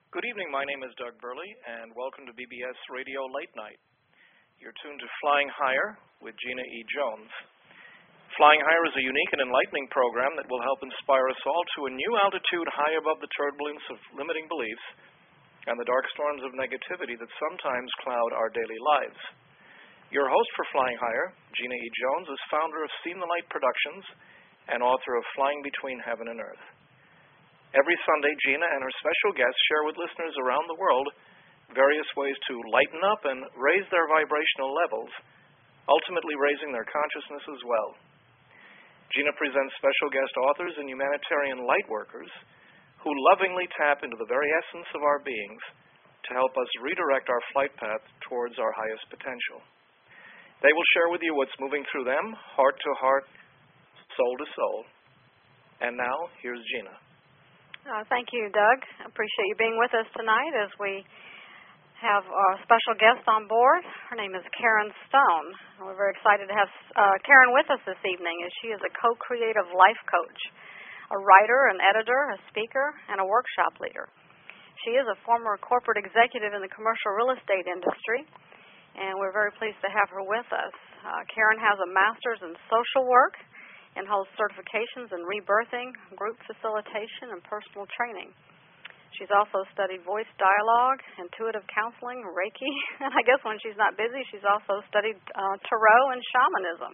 Good evening. My name is Doug Burley, and welcome to BBS Radio Late Night. You're tuned to Flying Higher with Gina E. Jones. Flying Higher is a unique and enlightening program that will help inspire us all to a new altitude high above the turbulence of limiting beliefs and the dark storms of negativity that sometimes cloud our daily lives. Your host for Flying Higher, Gina E. Jones, is founder of Seen the Light Productions and author of Flying Between Heaven and Earth. Every Sunday, Gina and her special guests share with listeners around the world various ways to lighten up and raise their vibrational levels, ultimately raising their consciousness as well. Gina presents special guest authors and humanitarian light workers who lovingly tap into the very essence of our beings to help us redirect our flight path towards our highest potential. They will share with you what's moving through them, heart to heart, soul to soul. And now, here's Gina. Thank you, Doug. I appreciate you being with us tonight as we have our special guest on board. Her name is Karen Stone. We're very excited to have Karen with us this evening, as she is a co-creative life coach, a writer, an editor, a speaker, and a workshop leader. She is a former corporate executive in the commercial real estate industry, and we're very pleased to have her with us. Karen has a master's in social work and holds certifications in rebirthing, group facilitation, and personal training. She's also studied voice dialogue, intuitive counseling, Reiki, and I guess when she's not busy, she's also studied tarot and shamanism.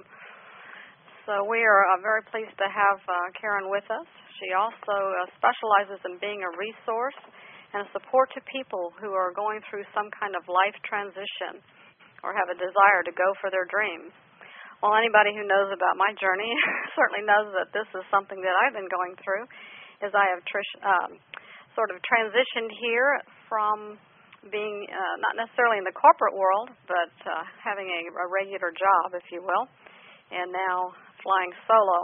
So we are very pleased to have Karen with us. She also specializes in being a resource and a support to people who are going through some kind of life transition or have a desire to go for their dreams. Well, anybody who knows about my journey certainly knows that this is something that I've been going through, as I have sort of transitioned here from being not necessarily in the corporate world, but having a regular job, if you will, and now flying solo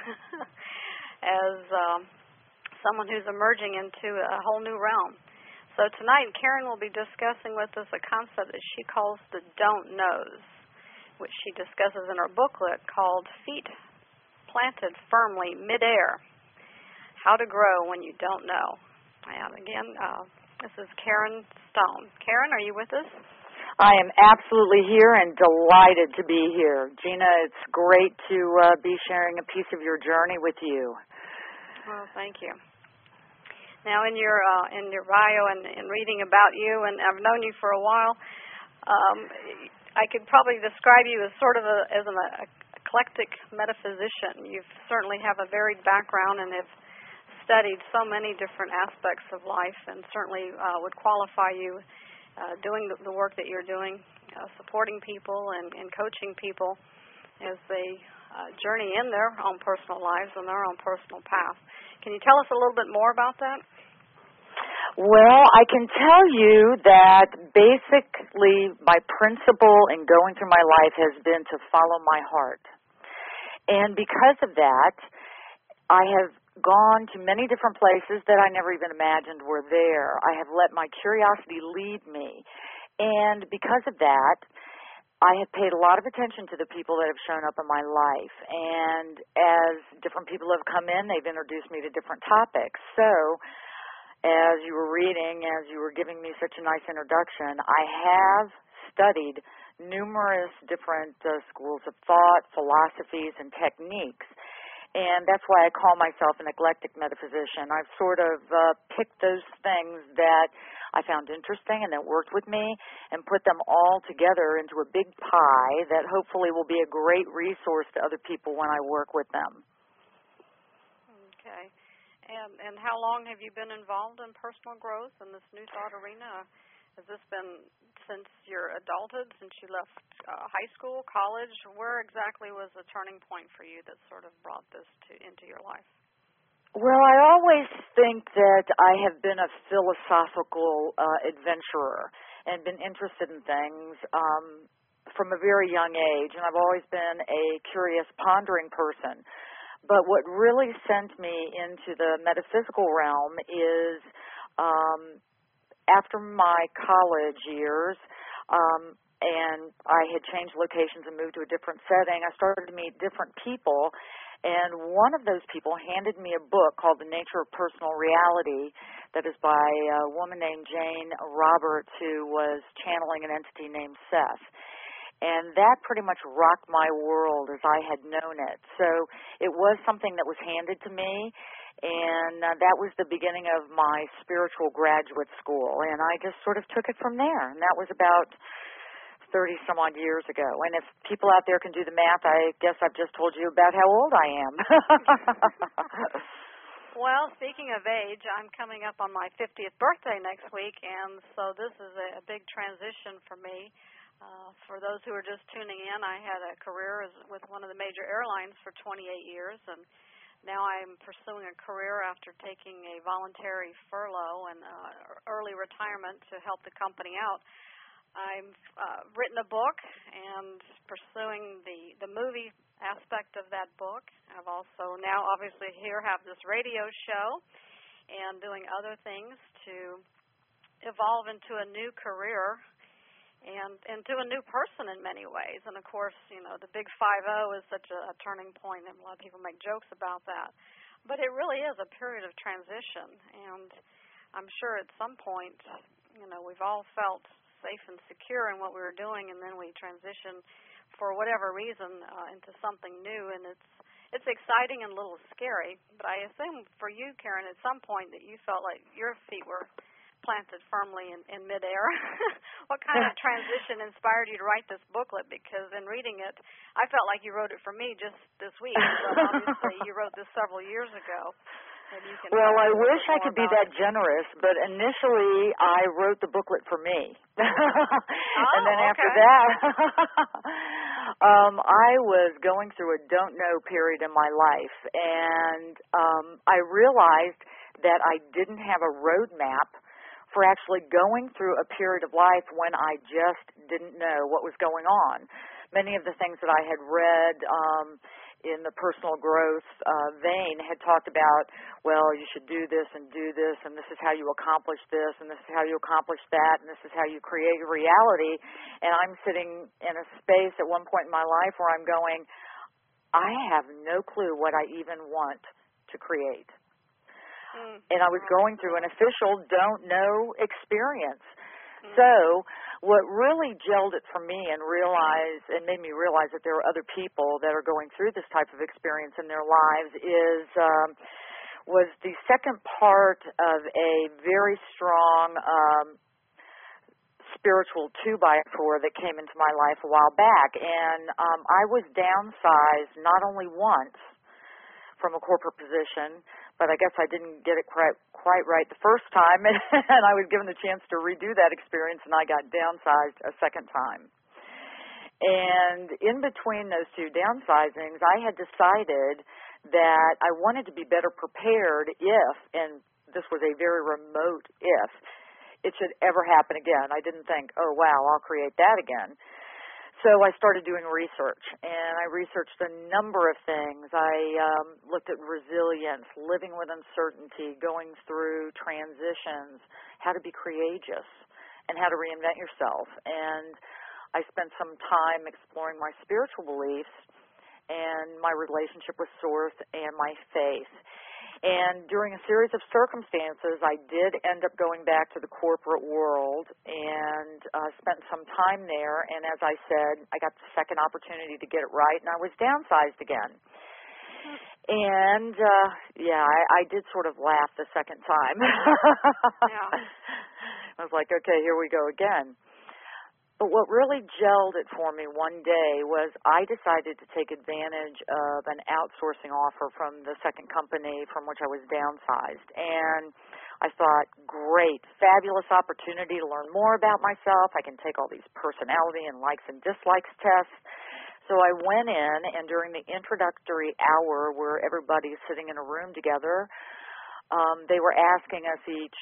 as someone who's emerging into a whole new realm. So tonight, Karen will be discussing with us a concept that she calls the don't knows, which she discusses in her booklet called Feet Planted Firmly Midair, How to Grow When You Don't Know. And again, this is Karen Stone. Karen, are you with us? I am absolutely here and delighted to be here. Gina, it's great to be sharing a piece of your journey with you. Well, thank you. Now, in your bio and reading about you, and I've known you for a while, I could probably describe you as sort of as an eclectic metaphysician. You certainly have a varied background and have studied so many different aspects of life, and certainly would qualify you doing the work that you're doing, supporting people and coaching people as they journey in their own personal lives and their own personal path. Can you tell us a little bit more about that? Well, I can tell you that basically my principle in going through my life has been to follow my heart. And because of that, I have gone to many different places that I never even imagined were there. I have let my curiosity lead me. And because of that, I have paid a lot of attention to the people that have shown up in my life. And as different people have come in, they've introduced me to different topics. So as you were reading, as you were giving me such a nice introduction, I have studied numerous different schools of thought, philosophies, and techniques. And that's why I call myself an eclectic metaphysician. I've sort of picked those things that I found interesting and that worked with me and put them all together into a big pie that hopefully will be a great resource to other people when I work with them. Okay. And how long have you been involved in personal growth in this New Thought arena? Has this been since your adulthood, since you left high school, college? Where exactly was the turning point for you that sort of brought this into your life? Well, I always think that I have been a philosophical adventurer and been interested in things from a very young age, and I've always been a curious, pondering person. But what really sent me into the metaphysical realm is after my college years, and I had changed locations and moved to a different setting, I started to meet different people, And one of those people handed me a book called The Nature of Personal Reality that is by a woman named Jane Roberts, who was channeling an entity named Seth. And that pretty much rocked my world as I had known it. So it was something that was handed to me, and that was the beginning of my spiritual graduate school. And I just sort of took it from there. And that was about 30-some-odd years ago. And if people out there can do the math, I guess I've just told you about how old I am. Well, speaking of age, I'm coming up on my 50th birthday next week, and so this is a big transition for me. For those who are just tuning in, I had a career with one of the major airlines for 28 years, and now I'm pursuing a career after taking a voluntary furlough and early retirement to help the company out. I've written a book and pursuing the movie aspect of that book. I've also now obviously here have this radio show and doing other things to evolve into a new career and into a new person in many ways. And, of course, you know, the big 5-0 is such a turning point, and a lot of people make jokes about that. But it really is a period of transition, and I'm sure at some point, you know, we've all felt safe and secure in what we were doing, and then we transition for whatever reason into something new, and it's exciting and a little scary. But I assume for you, Karen, at some point that you felt like your feet were planted firmly in midair. What kind of transition inspired you to write this booklet? Because in reading it, I felt like you wrote it for me just this week, but obviously you wrote this several years ago. Well, I wish I could be that generous, but initially I wrote the booklet for me. And then after that, I was going through a don't know period in my life, and I realized that I didn't have a roadmap for actually going through a period of life when I just didn't know what was going on. Many of the things that I had read in the personal growth vein had talked about, well, you should do this, and this is how you accomplish this, and this is how you accomplish that, and this is how you create reality. And I'm sitting in a space at one point in my life where I'm going, I have no clue what I even want to create. And I was going through an official don't know experience. So what really gelled it for me and made me realize that there are other people that are going through this type of experience in their lives was the second part of a very strong spiritual 2x4 that came into my life a while back. And I was downsized not only once from a corporate position, but I guess I didn't get it quite right the first time, and I was given the chance to redo that experience, and I got downsized a second time. And in between those two downsizings, I had decided that I wanted to be better prepared if, and this was a very remote if, it should ever happen again. I didn't think, oh, wow, I'll create that again. So I started doing research, and I researched a number of things. I looked at resilience, living with uncertainty, going through transitions, how to be courageous, and how to reinvent yourself. And I spent some time exploring my spiritual beliefs and my relationship with Source and my faith. And during a series of circumstances, I did end up going back to the corporate world and spent some time there. And as I said, I got the second opportunity to get it right, and I was downsized again. And, I did sort of laugh the second time. Yeah. I was like, okay, here we go again. But what really gelled it for me one day was I decided to take advantage of an outsourcing offer from the second company from which I was downsized. And I thought, great, fabulous opportunity to learn more about myself. I can take all these personality and likes and dislikes tests. So I went in, and during the introductory hour where everybody's sitting in a room together, they were asking us each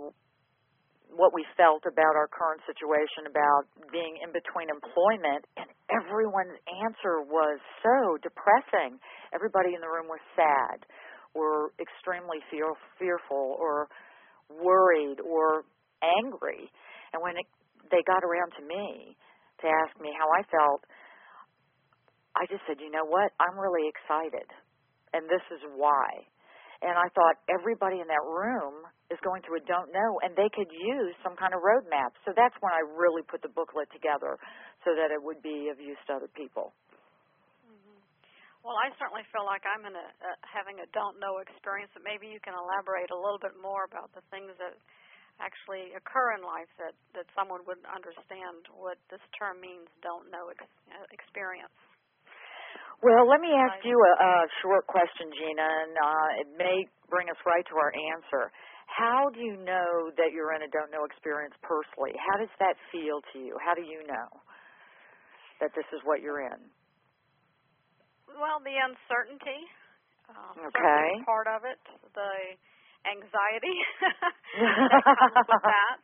what we felt about our current situation, about being in between employment, and everyone's answer was so depressing. Everybody in the room was sad or extremely fearful or worried or angry. And when they got around to me to ask me how I felt, I just said, you know what, I'm really excited. and this is why. And I thought everybody in that room is going through a don't know, and they could use some kind of roadmap. So that's when I really put the booklet together so that it would be of use to other people. Mm-hmm. Well, I certainly feel like I'm in having a don't know experience, but maybe you can elaborate a little bit more about the things that actually occur in life that someone would understand what this term means, don't know experience. Well, let me ask you a short question, Gina, and it may bring us right to our answer. How do you know that you're in a don't know experience personally? How does that feel to you? How do you know that this is what you're in? Well, the uncertainty, okay, part of it, the anxiety that comes with that,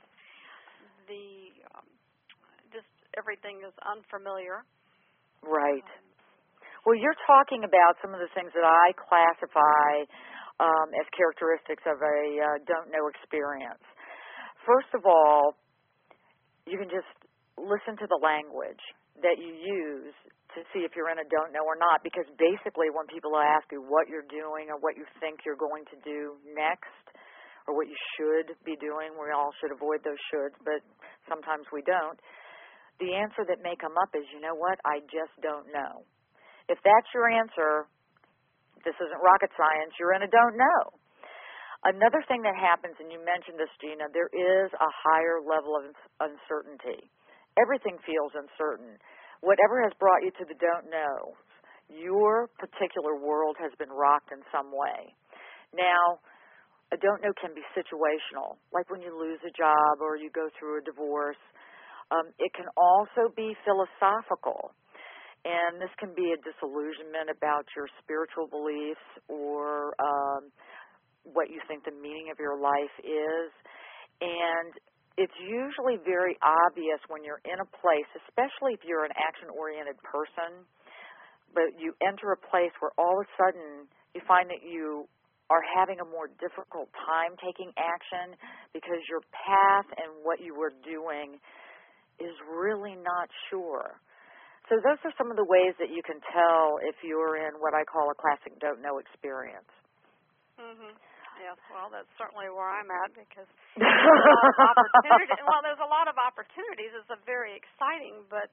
just everything is unfamiliar. Right. Well, you're talking about some of the things that I classify as characteristics of a don't know experience. First of all, you can just listen to the language that you use to see if you're in a don't know or not, because basically when people ask you what you're doing or what you think you're going to do next or what you should be doing, we all should avoid those shoulds, but sometimes we don't, the answer that may come up is, you know what, I just don't know. If that's your answer, this isn't rocket science, you're in a don't know. Another thing that happens, and you mentioned this, Gina, there is a higher level of uncertainty. Everything feels uncertain. Whatever has brought you to the don't know, your particular world has been rocked in some way. Now, a don't know can be situational, like when you lose a job or you go through a divorce. It can also be philosophical. And this can be a disillusionment about your spiritual beliefs or what you think the meaning of your life is. And it's usually very obvious when you're in a place, especially if you're an action-oriented person, but you enter a place where all of a sudden you find that you are having a more difficult time taking action because your path and what you were doing is really not sure. So those are some of the ways that you can tell if you're in what I call a classic don't know experience. Mhm. Yes, well, that's certainly where I'm at because there's a lot of opportunity. Well, there's a lot of opportunities. It's a very exciting, but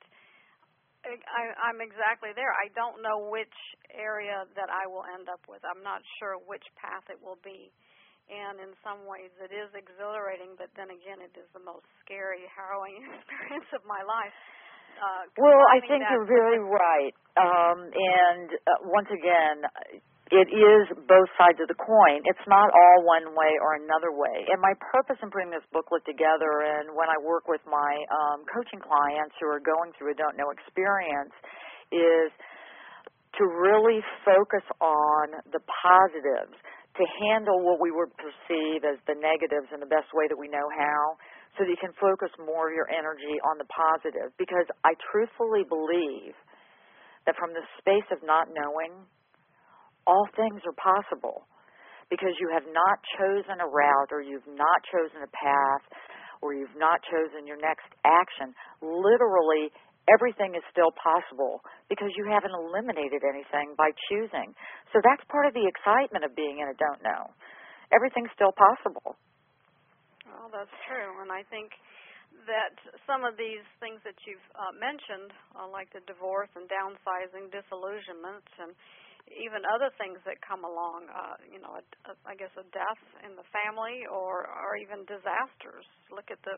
I'm exactly there. I don't know which area that I will end up with. I'm not sure which path it will be. And in some ways it is exhilarating, but then again it is the most scary, harrowing experience of my life. Well, I think you're very right. And once again, it is both sides of the coin. It's not all one way or another way. And my purpose in putting this booklet together, and when I work with my coaching clients who are going through a don't know experience, is to really focus on the positives, to handle what we would perceive as the negatives in the best way that we know how, so that you can focus more of your energy on the positive. Because I truthfully believe that from the space of not knowing, all things are possible. Because you have not chosen a route, or you've not chosen a path, or you've not chosen your next action. Literally, everything is still possible because you haven't eliminated anything by choosing. So that's part of the excitement of being in a don't know. Everything's still possible. Well, that's true, and I think that some of these things that you've mentioned, like the divorce and downsizing, disillusionment, and even other things that come along, I guess a death in the family, or even disasters. Look at the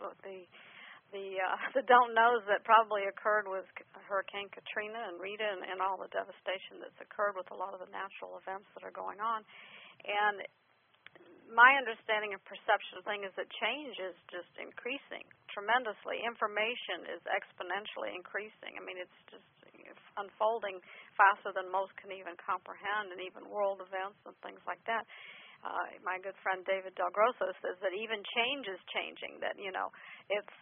don't knows that probably occurred with Hurricane Katrina and Rita and all the devastation that's occurred with a lot of the natural events that are going on. And my understanding of perception thing is that change is just increasing tremendously. Information is exponentially increasing. I mean, it's just unfolding faster than most can even comprehend, and even world events and things like that. My good friend David Del Grosso says that even change is changing, that, it's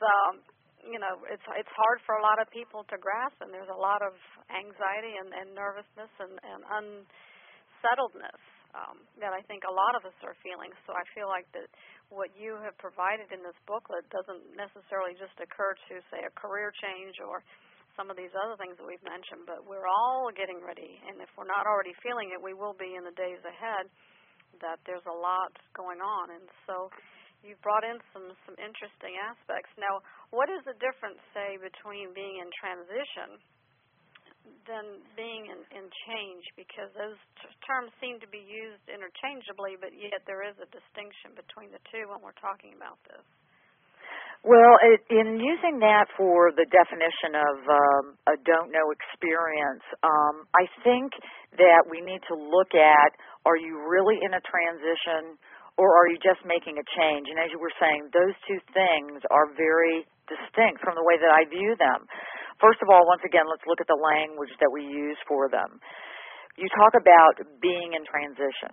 hard for a lot of people to grasp, and there's a lot of anxiety and nervousness and unsettledness that I think a lot of us are feeling. So I feel like that what you have provided in this booklet doesn't necessarily just occur to, say, a career change or some of these other things that we've mentioned, but we're all getting ready. And if we're not already feeling it, we will be in the days ahead, that there's a lot going on. And so you've brought in some interesting aspects. Now, what is the difference, say, between being in transition than being in change? Because those terms seem to be used interchangeably, but yet there is a distinction between the two when we're talking about this. Well, in using that for the definition of a don't know experience, I think that we need to look at, are you really in a transition or are you just making a change? And as you were saying, those two things are very distinct from the way that I view them. First of all, once again, let's look at the language that we use for them. You talk about being in transition.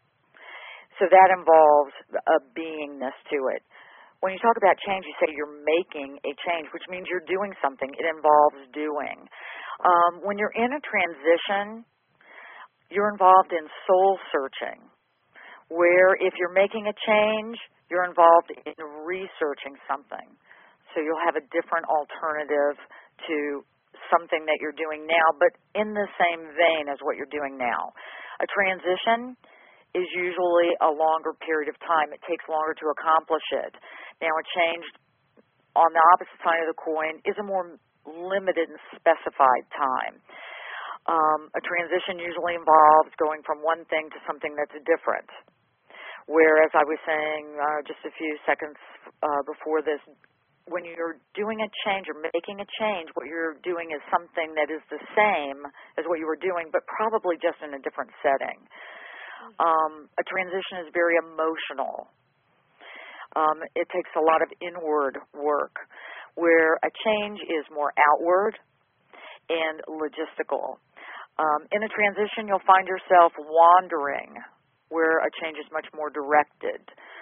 So that involves a beingness to it. When you talk about change, you say you're making a change, which means you're doing something. It involves doing. When you're in a transition, you're involved in soul searching, where if you're making a change, you're involved in researching something. So you'll have a different alternative to something that you're doing now, but in the same vein as what you're doing now. A transition is usually a longer period of time. It takes longer to accomplish it. Now, a change on the opposite side of the coin is a more limited and specified time. A transition usually involves going from one thing to something that's different. Whereas I was saying just a few seconds before this, when you're doing a change or making a change, what you're doing is something that is the same as what you were doing, but probably just in a different setting. A transition is very emotional. It takes a lot of inward work, where a change is more outward and logistical. In a transition, you'll find yourself wandering, where a change is much more directed.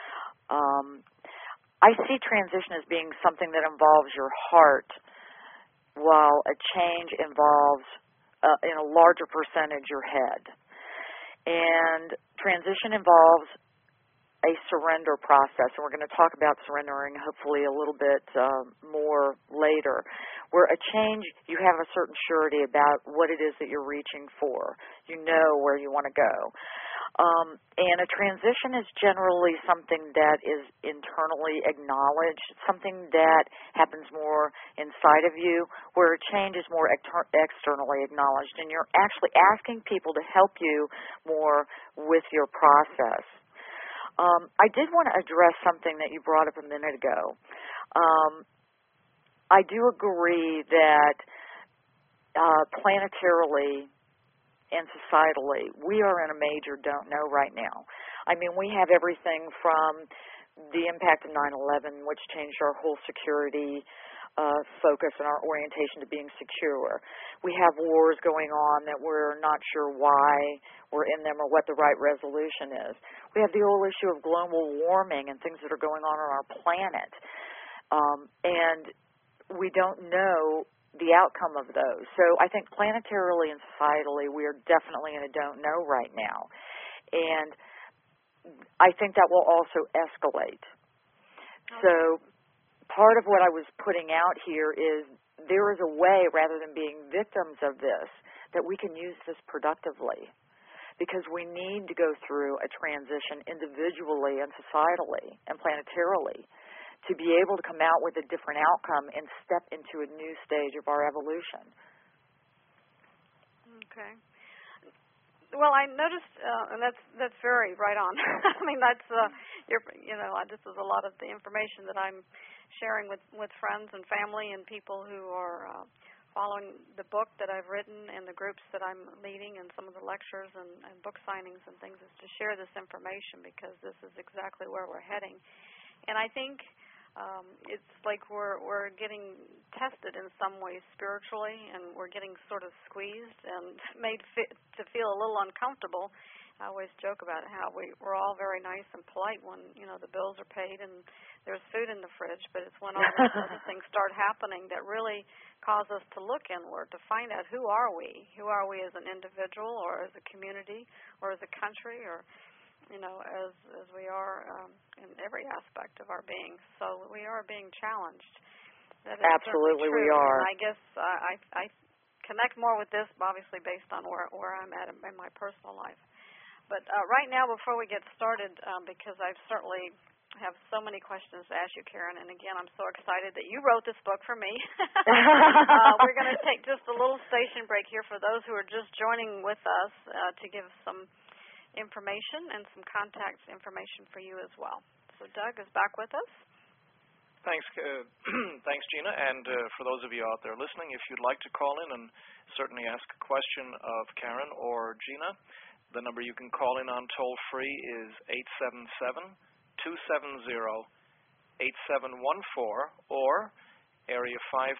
I see transition as being something that involves your heart, while a change involves, in a larger percentage, your head. And transition involves a surrender process, and we're going to talk about surrendering hopefully a little bit more later, where a change, you have a certain surety about what it is that you're reaching for. You know where you want to go. And a transition is generally something that is internally acknowledged, something that happens more inside of you, where a change is more externally acknowledged, and you're actually asking people to help you more with your process. I did want to address something that you brought up a minute ago. I do agree that planetarily and societally, we are in a major don't know right now. I mean, we have everything from the impact of 9/11, which changed our whole security focus and our orientation to being secure. We have wars going on that we're not sure why we're in them or what the right resolution is. We have the whole issue of global warming and things that are going on our planet. And we don't know the outcome of those. So I think planetarily and societally, we are definitely in a don't know right now. And I think that will also escalate. Okay. So part of what I was putting out here is there is a way, rather than being victims of this, that we can use this productively, because we need to go through a transition individually and societally and planetarily to be able to come out with a different outcome and step into a new stage of our evolution. Okay. Well, I noticed, and that's very right on. I mean, that's this is a lot of the information that I'm sharing with friends and family and people who are following the book that I've written and the groups that I'm leading and some of the lectures and book signings and things, is to share this information, because this is exactly where we're heading. And I think it's like we're getting tested in some ways spiritually, and we're getting sort of squeezed and made to feel a little uncomfortable. I always joke about how we're all very nice and polite when, the bills are paid and there's food in the fridge, but it's when all these other things start happening that really cause us to look inward, to find out who are we? Who are we as an individual, or as a community, or as a country, or as we are in every aspect of our being. So we are being challenged. That is Absolutely, true. we are. And I guess I connect more with this, obviously, based on where I'm at in my personal life. But right now, before we get started, because I certainly have so many questions to ask you, Karen, and again, I'm so excited that you wrote this book for me. We're going to take just a little station break here for those who are just joining with us to give some information and some contact information for you as well. So Doug is back with us. Thanks, thanks, Gina. And for those of you out there listening, if you'd like to call in and certainly ask a question of Karen or Gina, the number you can call in on toll-free is 877-270-8714 or area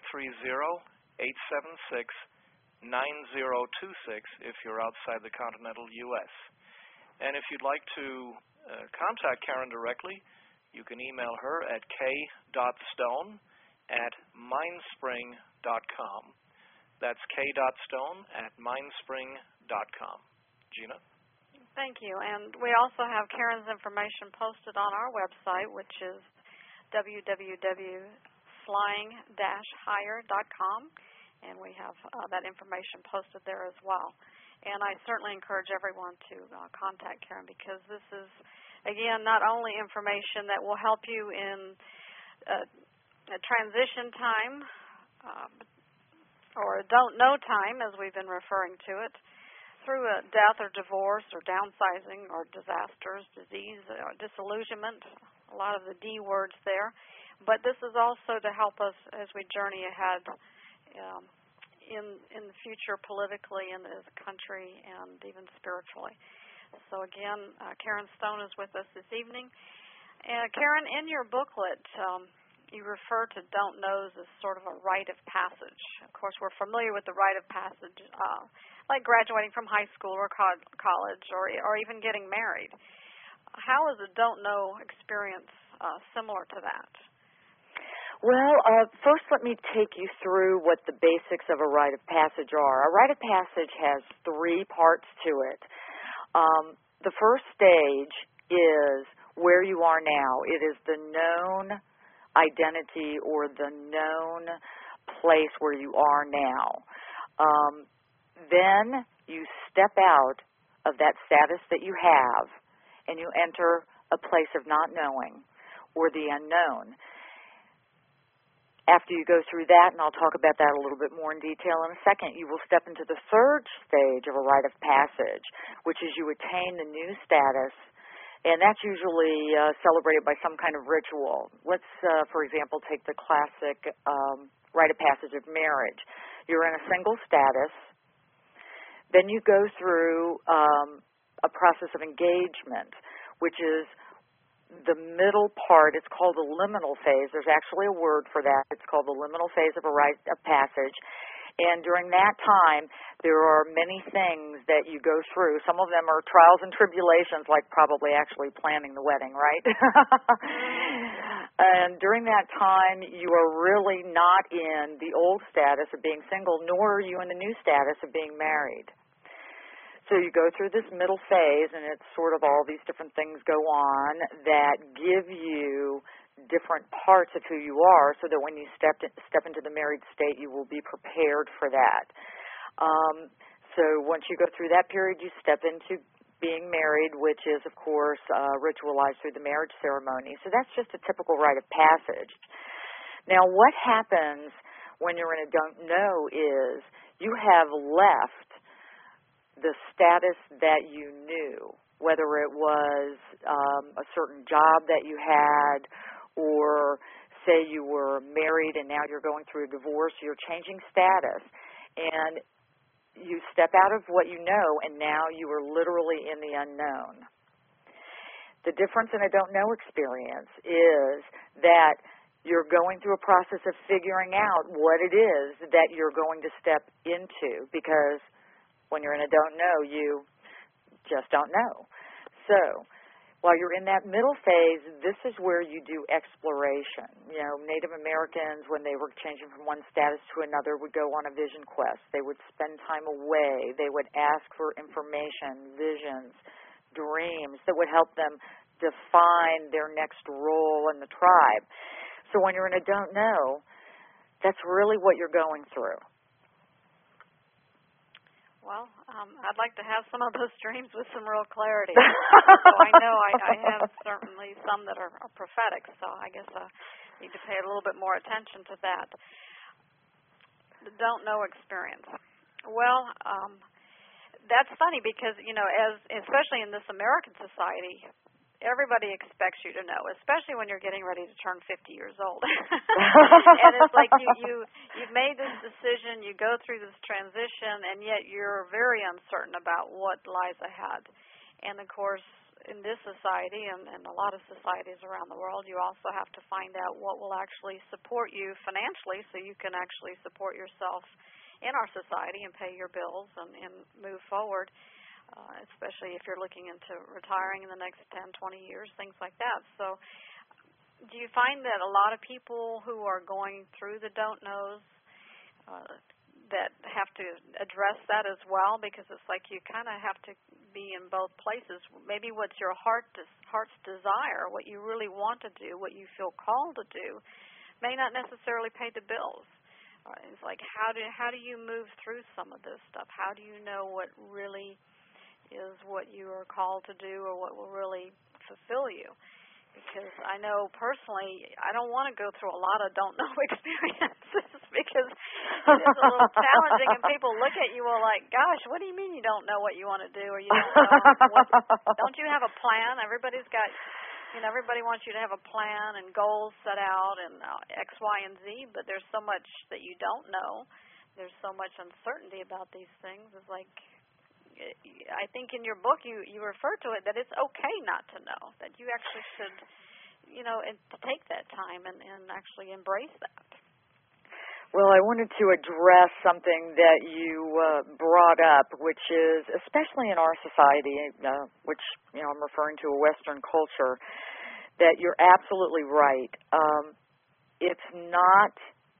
530-876-9026 if you're outside the continental U.S. And if you'd like to contact Karen directly, you can email her at k.stone@mindspring.com. That's k.stone@mindspring.com. Gina? Thank you. And we also have Karen's information posted on our website, which is www.flying-higher.com, and we have that information posted there as well. And I certainly encourage everyone to contact Karen because this is, again, not only information that will help you in a transition time or a don't know time, as we've been referring to it, through a death or divorce or downsizing or disasters, disease, or disillusionment, a lot of the D words there. But this is also to help us as we journey ahead in the future politically and as a country and even spiritually. So again, Karen Stone is with us this evening. Karen, in your booklet, you refer to don't knows as sort of a rite of passage. Of course, we're familiar with the rite of passage, like graduating from high school or college or even getting married. How is a don't know experience similar to that? Well, first let me take you through what the basics of a rite of passage are. A rite of passage has 3 parts to it. The first stage is where you are now. It is the known identity or the known place where you are now. Then you step out of that status that you have and you enter a place of not knowing or the unknown. After you go through that, and I'll talk about that a little bit more in detail in a second, you will step into the third stage of a rite of passage, which is you attain the new status, and that's usually celebrated by some kind of ritual. Let's, for example, take the classic rite of passage of marriage. You're in a single status. Then you go through a process of engagement, which is the middle part. It's called the liminal phase. There's actually a word for that. It's called the liminal phase of a rite of passage. And during that time, there are many things that you go through. Some of them are trials and tribulations, like probably actually planning the wedding, right? And during that time, you are really not in the old status of being single, nor are you in the new status of being married. So you go through this middle phase, and it's sort of all these different things go on that give you different parts of who you are so that when you step into the married state, you will be prepared for that. So once you go through that period, you step into being married, which is, of course, ritualized through the marriage ceremony. So that's just a typical rite of passage. Now, what happens when you're in a don't know is you have left the status that you knew, whether it was a certain job that you had, or say you were married and now you're going through a divorce, you're changing status, and you step out of what you know, and now you are literally in the unknown. The difference in a don't know experience is that you're going through a process of figuring out what it is that you're going to step into, because when you're in a don't know, you just don't know. So while you're in that middle phase, this is where you do exploration. You know, Native Americans, when they were changing from one status to another, would go on a vision quest. They would spend time away. They would ask for information, visions, dreams that would help them define their next role in the tribe. So when you're in a don't know, that's really what you're going through. Well, I'd like to have some of those dreams with some real clarity. So I know I have certainly some that are prophetic, so I guess I need to pay a little bit more attention to that. The don't know experience. Well, that's funny because, especially in this American society, everybody expects you to know, especially when you're getting ready to turn 50 years old. And it's like you've made this decision, you go through this transition, and yet you're very uncertain about what lies ahead. And, of course, in this society and a lot of societies around the world, you also have to find out what will actually support you financially so you can actually support yourself in our society and pay your bills and move forward. Especially if you're looking into retiring in the next 10, 20 years, things like that. So do you find that a lot of people who are going through the don't knows that have to address that as well? Because it's like you kind of have to be in both places. Maybe what's your heart's desire, what you really want to do, what you feel called to do, may not necessarily pay the bills. It's like how do you move through some of this stuff? How do you know what really is what you are called to do or what will really fulfill you? Because I know personally I don't want to go through a lot of don't know experiences because it is a little challenging and people look at you like, gosh, what do you mean you don't know what you want to do or you don't know don't you have a plan? Everybody's got, everybody wants you to have a plan and goals set out and X, Y, and Z, but there's so much that you don't know. There's so much uncertainty about these things. It's like, I think in your book you refer to it that it's okay not to know, that you actually should, and take that time and actually embrace that. Well, I wanted to address something that you brought up, which is, especially in our society, which, I'm referring to a Western culture, that you're absolutely right. It's not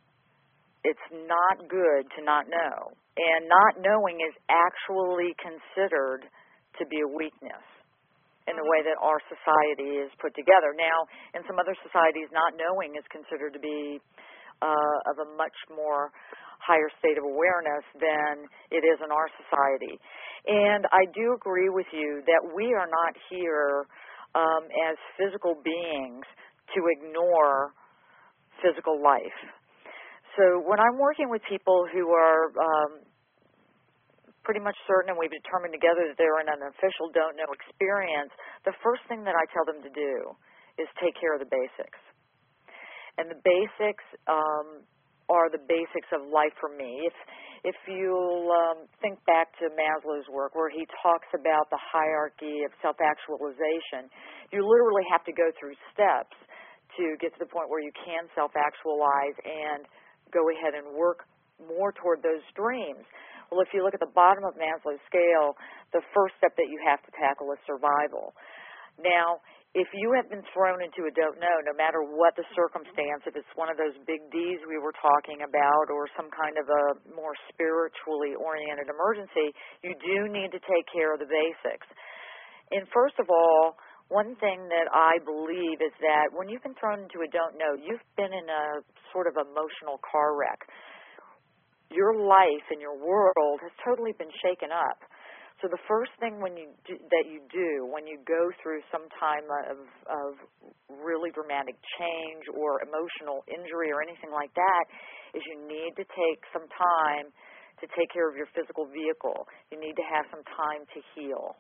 good to not know. And not knowing is actually considered to be a weakness in the way that our society is put together. Now, in some other societies, not knowing is considered to be of a much more higher state of awareness than it is in our society. And I do agree with you that we are not here as physical beings to ignore physical life. So when I'm working with people who are pretty much certain and we've determined together that they're in an official don't know experience, the first thing that I tell them to do is take care of the basics. And the basics are the basics of life for me. If you'll think back to Maslow's work where he talks about the hierarchy of self-actualization, you literally have to go through steps to get to the point where you can self-actualize and go ahead and work more toward those dreams. Well, if you look at the bottom of Maslow's scale, the first step that you have to tackle is survival. Now, if you have been thrown into a don't know, no matter what the circumstance, if it's one of those big Ds we were talking about or some kind of a more spiritually oriented emergency, you do need to take care of the basics. And first of all, one thing that I believe is that when you've been thrown into a don't know, you've been in a sort of emotional car wreck. Your life and your world has totally been shaken up. So the first thing when you go through some time of really dramatic change or emotional injury or anything like that is you need to take some time to take care of your physical vehicle. You need to have some time to heal.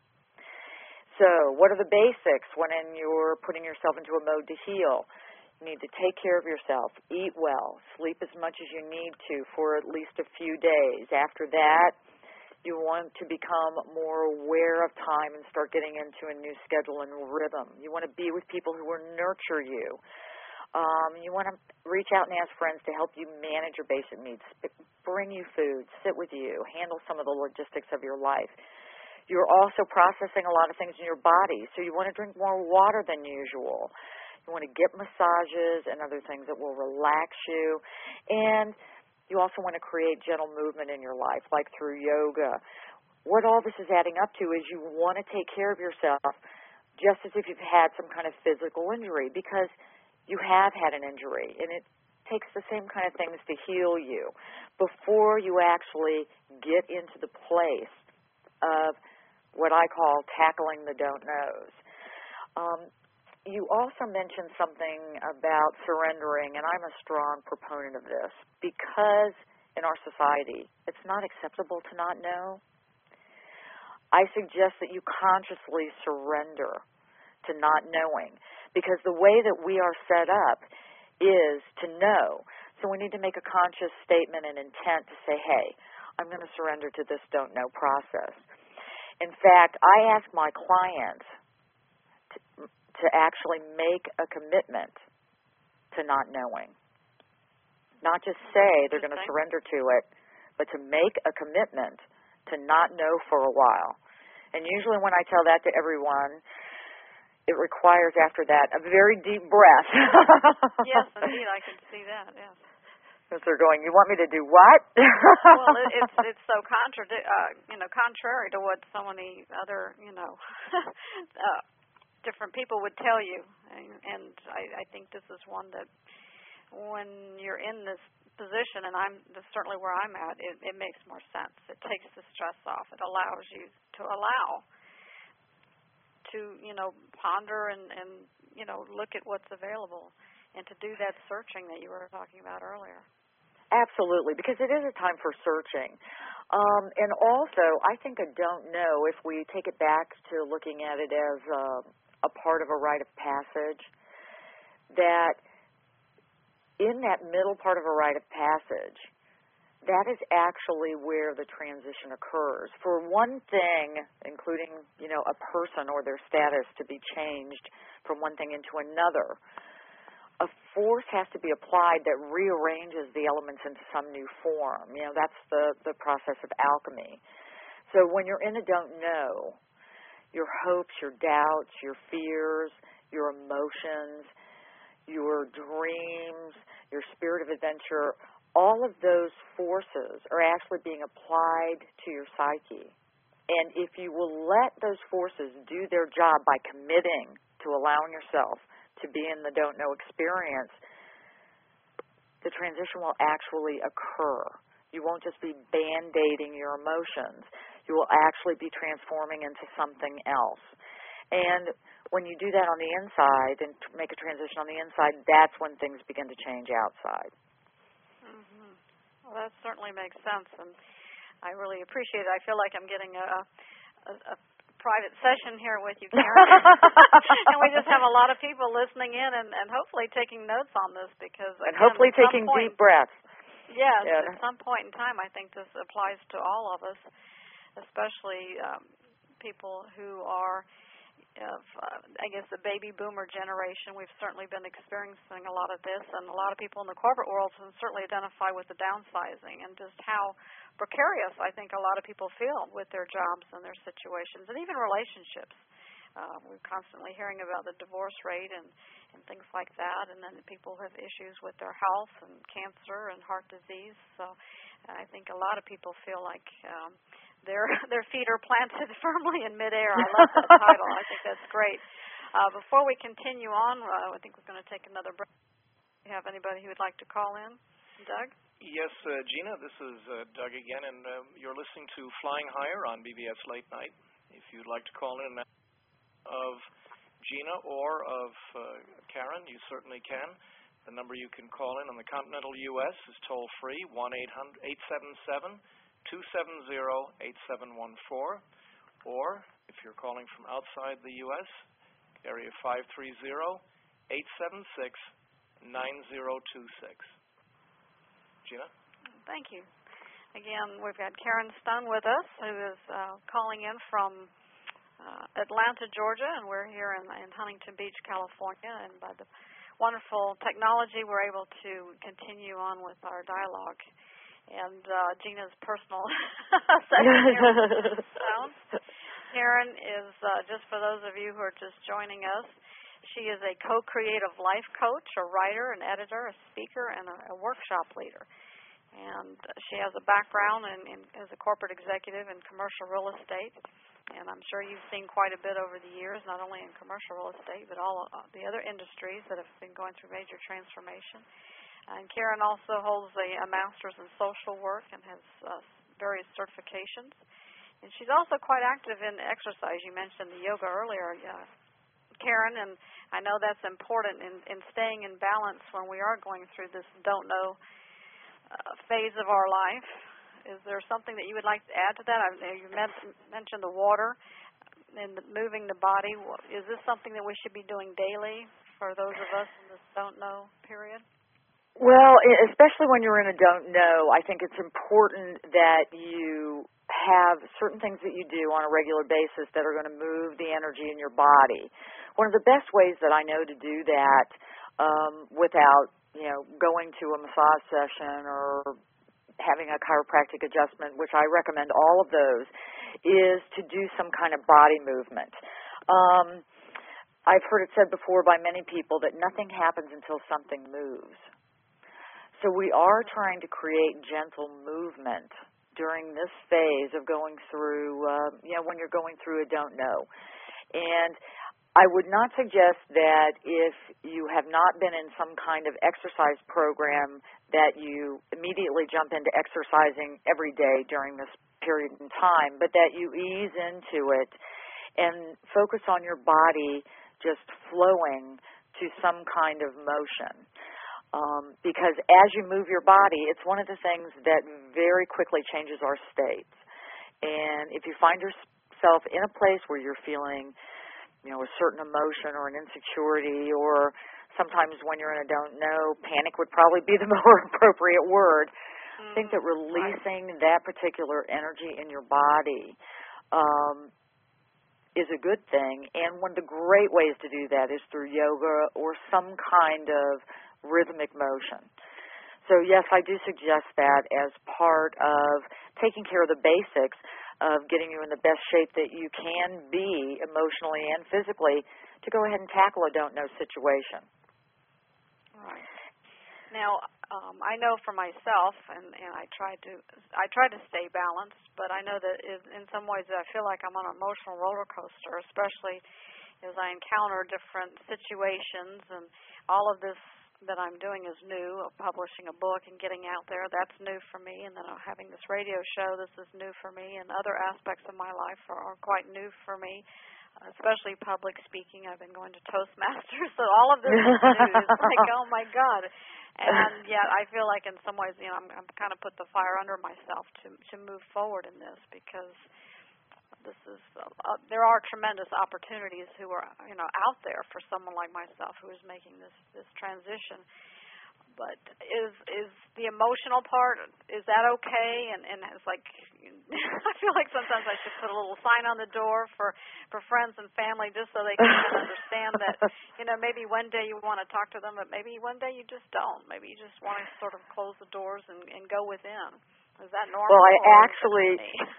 So what are the basics when you're putting yourself into a mode to heal? You need to take care of yourself, eat well, sleep as much as you need to for at least a few days. After that, you want to become more aware of time and start getting into a new schedule and rhythm. You want to be with people who will nurture you. You want to reach out and ask friends to help you manage your basic needs, bring you food, sit with you, handle some of the logistics of your life. You're also processing a lot of things in your body, so you want to drink more water than usual. You want to get massages and other things that will relax you. And you also want to create gentle movement in your life, like through yoga. What all this is adding up to is you want to take care of yourself just as if you've had some kind of physical injury, because you have had an injury, and takes the same kind of things to heal you before you actually get into the place of what I call tackling the don't knows. You also mentioned something about surrendering, and I'm a strong proponent of this because in our society it's not acceptable to not know. I suggest that you consciously surrender to not knowing because the way that we are set up is to know. So we need to make a conscious statement and intent to say, hey, I'm going to surrender to this don't know process. In fact, I ask my clients to actually make a commitment to not knowing. Not just say they're going to surrender to it, but to make a commitment to not know for a while. And usually when I tell that to everyone, it requires after that a very deep breath. Yes, indeed, I can see that, yes. Because they're going, you want me to do what? Well, it's so contrary to what so many other, different people would tell you. And I think this is one that when you're in this position, and that's certainly where I'm at, it makes more sense. It takes the stress off. It allows you to ponder and look at what's available and to do that searching that you were talking about earlier. Absolutely, because it is a time for searching. And also, I think I don't know if we take it back to looking at it as a part of a rite of passage, that in that middle part of a rite of passage, that is actually where the transition occurs. For one thing, including, a person or their status to be changed from one thing into another, a force has to be applied that rearranges the elements into some new form. That's the process of alchemy. So when you're in a don't know, your hopes, your doubts, your fears, your emotions, your dreams, your spirit of adventure, all of those forces are actually being applied to your psyche. And if you will let those forces do their job by committing to allowing yourself to be in the don't know experience, the transition will actually occur. You won't just be band-aiding your emotions. You will actually be transforming into something else. And when you do that on the inside and make a transition on the inside, that's when things begin to change outside. Mm-hmm. Well, that certainly makes sense, and I really appreciate it. I feel like I'm getting a private session here with you, Karen. And we just have a lot of people listening in and hopefully taking notes on this because, and hopefully taking deep breaths. Yes, at some point in time, I think this applies to all of us, especially people who are I guess the baby boomer generation. We've certainly been experiencing a lot of this, and a lot of people in the corporate world can certainly identify with the downsizing and just how precarious I think a lot of people feel with their jobs and their situations and even relationships. We're constantly hearing about the divorce rate and things like that, and then people have issues with their health and cancer and heart disease. So I think a lot of people feel like their feet are planted firmly in midair. I love that title. I think that's great. Before we continue on, I think we're going to take another break. Do you have anybody who would like to call in? Doug? Yes, Gina, this is Doug again, and you're listening to Flying Higher on BBS Late Night. If you'd like to call in of Gina or of Karen, you certainly can. The number you can call in on the continental U.S. is toll-free, 1-877-270-8714. Or, if you're calling from outside the U.S., area 530-876-9026. Gina? Thank you. Again, we've got Karen Stone with us, who is calling in from Atlanta, Georgia, and we're here in Huntington Beach, California. And by the wonderful technology, we're able to continue on with our dialogue. And Gina's personal session here with Stone. Karen is, just for those of you who are just joining us, she is a co-creative life coach, a writer, an editor, a speaker, and a workshop leader. And she has a background as a corporate executive in commercial real estate. And I'm sure you've seen quite a bit over the years, not only in commercial real estate, but all of the other industries that have been going through major transformation. And Karen also holds a master's in social work and has various certifications. And she's also quite active in exercise. You mentioned the yoga earlier, Karen, and I know that's important in staying in balance when we are going through this don't know phase of our life. Is there something that you would like to add to that? You mentioned the water and moving the body. Is this something that we should be doing daily for those of us in this don't know period? Well, especially when you're in a don't know, I think it's important that you have certain things that you do on a regular basis that are going to move the energy in your body. One of the best ways that I know to do that without, going to a massage session or having a chiropractic adjustment, which I recommend all of those, is to do some kind of body movement. I've heard it said before by many people that nothing happens until something moves. So we are trying to create gentle movement during this phase of going through, when you're going through a don't know. And I would not suggest that if you have not been in some kind of exercise program that you immediately jump into exercising every day during this period in time, but that you ease into it and focus on your body just flowing to some kind of motion. Because as you move your body, it's one of the things that very quickly changes our states. And if you find yourself in a place where you're feeling, a certain emotion or an insecurity, or sometimes when you're in a don't know, panic would probably be the more appropriate word. I think that releasing that particular energy in your body is a good thing. And one of the great ways to do that is through yoga or some kind of rhythmic motion. So yes, I do suggest that as part of taking care of the basics of getting you in the best shape that you can be emotionally and physically to go ahead and tackle a don't know situation. Right. Now, I know for myself, and I try to stay balanced, but I know that in some ways I feel like I'm on an emotional roller coaster, especially as I encounter different situations, and all of this that I'm doing is new. Publishing a book and getting out there, that's new for me, and then having this radio show, this is new for me, and other aspects of my life are quite new for me, especially public speaking. I've been going to Toastmasters, so all of this is new. It's like, oh my God. And yet I feel like in some ways, I'm kind of put the fire under myself to move forward in this, because this is there are tremendous opportunities who are out there for someone like myself who is making this transition. But is the emotional part, is that okay? And it's like I feel like sometimes I should put a little sign on the door for friends and family, just so they can kind of understand that maybe one day you want to talk to them, but maybe one day you just don't. Maybe you just want to sort of close the doors and go within. Is that normal? Well, I actually,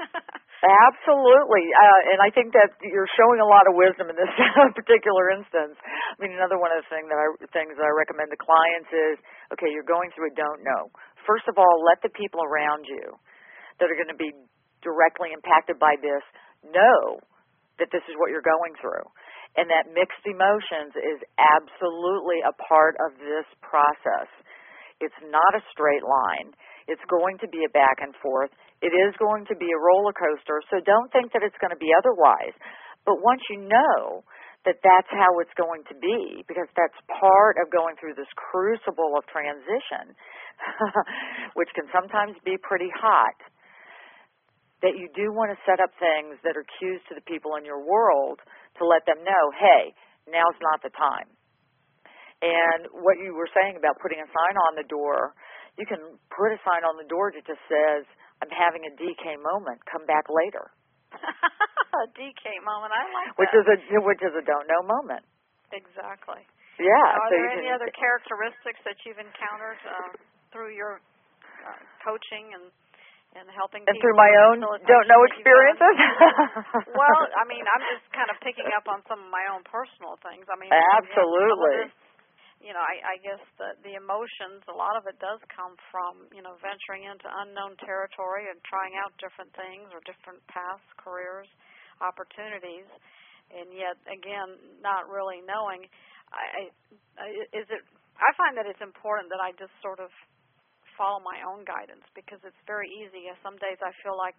absolutely, and I think that you're showing a lot of wisdom in this particular instance. I mean, another one of the things that I recommend to clients is, okay, you're going through a don't know. First of all, let the people around you that are going to be directly impacted by this know that this is what you're going through, and that mixed emotions is absolutely a part of this process. It's not a straight line. It's going to be a back and forth. It is going to be a roller coaster, so don't think that it's going to be otherwise. But once you know that that's how it's going to be, because that's part of going through this crucible of transition, which can sometimes be pretty hot, that you do want to set up things that are cues to the people in your world to let them know, hey, now's not the time. And what you were saying about putting a sign on the door, you can put a sign on the door that just says, I'm having a DK moment, come back later. A DK moment, I like that. Which is a don't know moment. Exactly. Yeah. Now, are there any other characteristics that you've encountered through your coaching and helping people? And through my own don't know experiences? Well, I mean, I'm just kind of picking up on some of my own personal things. I mean, absolutely. I guess the emotions, a lot of it does come from, venturing into unknown territory and trying out different things or different paths, careers, opportunities, and yet, again, not really knowing. Is it I find that it's important that I just sort of follow my own guidance, because it's very easy. Some days I feel like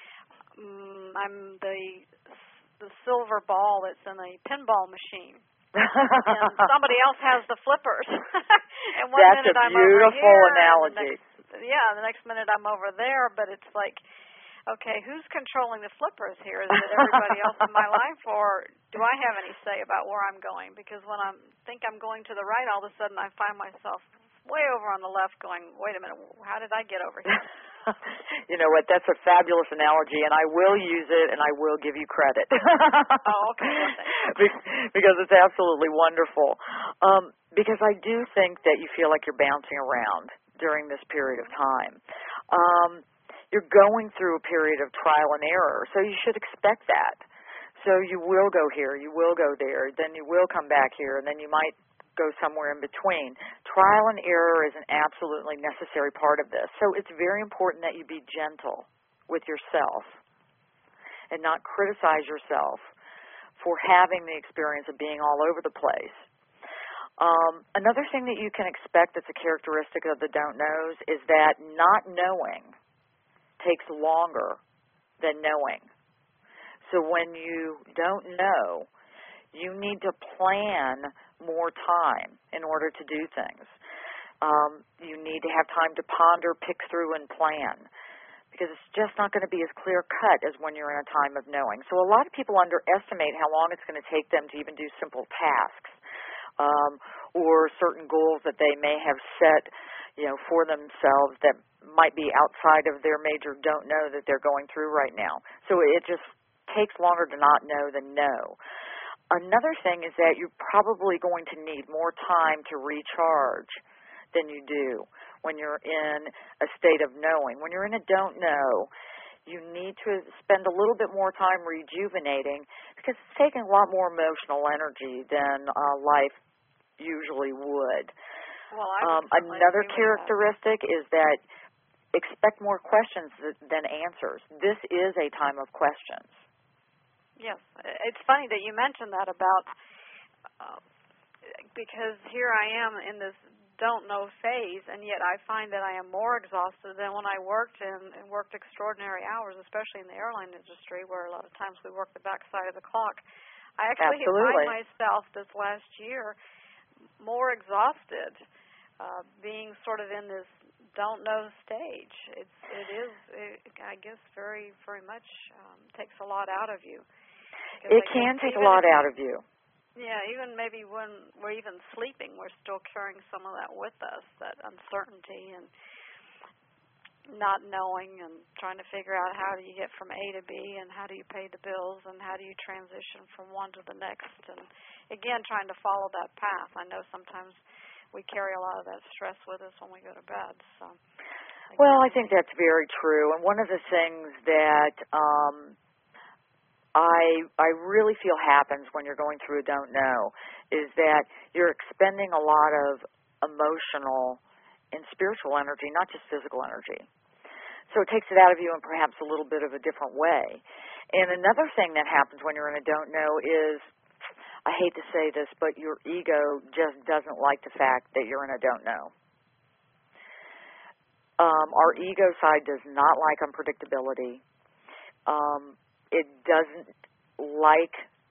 I'm the silver ball that's in a pinball machine. And somebody else has the flippers. And one That's minute a I'm over beautiful here, analogy. the next minute I'm over there, but it's like, okay, who's controlling the flippers here? Is it everybody else in my life, or do I have any say about where I'm going? Because when I think I'm going to the right, all of a sudden I find myself way over on the left going, wait a minute, how did I get over here? You know what, that's a fabulous analogy, and I will use it, and I will give you credit. Oh, okay. Because it's absolutely wonderful. Because I do think that you feel like you're bouncing around during this period of time. You're going through a period of trial and error, so you should expect that. So you will go here, you will go there, then you will come back here, and then you might go somewhere in between. Trial and error is an absolutely necessary part of this. So it's very important that you be gentle with yourself and not criticize yourself for having the experience of being all over the place. Another thing that you can expect that's a characteristic of the don't knows is that not knowing takes longer than knowing. So when you don't know, you need to plan more time in order to do things. You need to have time to ponder, pick through, and plan, because it's just not going to be as clear-cut as when you're in a time of knowing. So a lot of people underestimate how long it's going to take them to even do simple tasks, or certain goals that they may have set, for themselves that might be outside of their major don't know that they're going through right now. So it just takes longer to not know than know. Another thing is that you're probably going to need more time to recharge than you do when you're in a state of knowing. When you're in a don't know, you need to spend a little bit more time rejuvenating, because it's taking a lot more emotional energy than life usually would. Well, another characteristic is that expect more questions than answers. This is a time of questions. Yes. It's funny that you mentioned that about, because here I am in this don't know phase, and yet I find that I am more exhausted than when I worked extraordinary hours, especially in the airline industry, where a lot of times we work the backside of the clock. I actually find myself this last year more exhausted, being sort of in this don't know stage. It is, I guess, very, very much takes a lot out of you. It can take a lot out of you. Yeah, even maybe when we're even sleeping, we're still carrying some of that with us, that uncertainty and not knowing and trying to figure out how do you get from A to B, and how do you pay the bills, and how do you transition from one to the next. And, again, trying to follow that path. I know sometimes we carry a lot of that stress with us when we go to bed. So, well, I think that's very true. And one of the things that I really feel happens when you're going through a don't know is that you're expending a lot of emotional and spiritual energy, not just physical energy. So it takes it out of you in perhaps a little bit of a different way. And another thing that happens when you're in a don't know is, I hate to say this, but your ego just doesn't like the fact that you're in a don't know. Our ego side does not like unpredictability. It doesn't like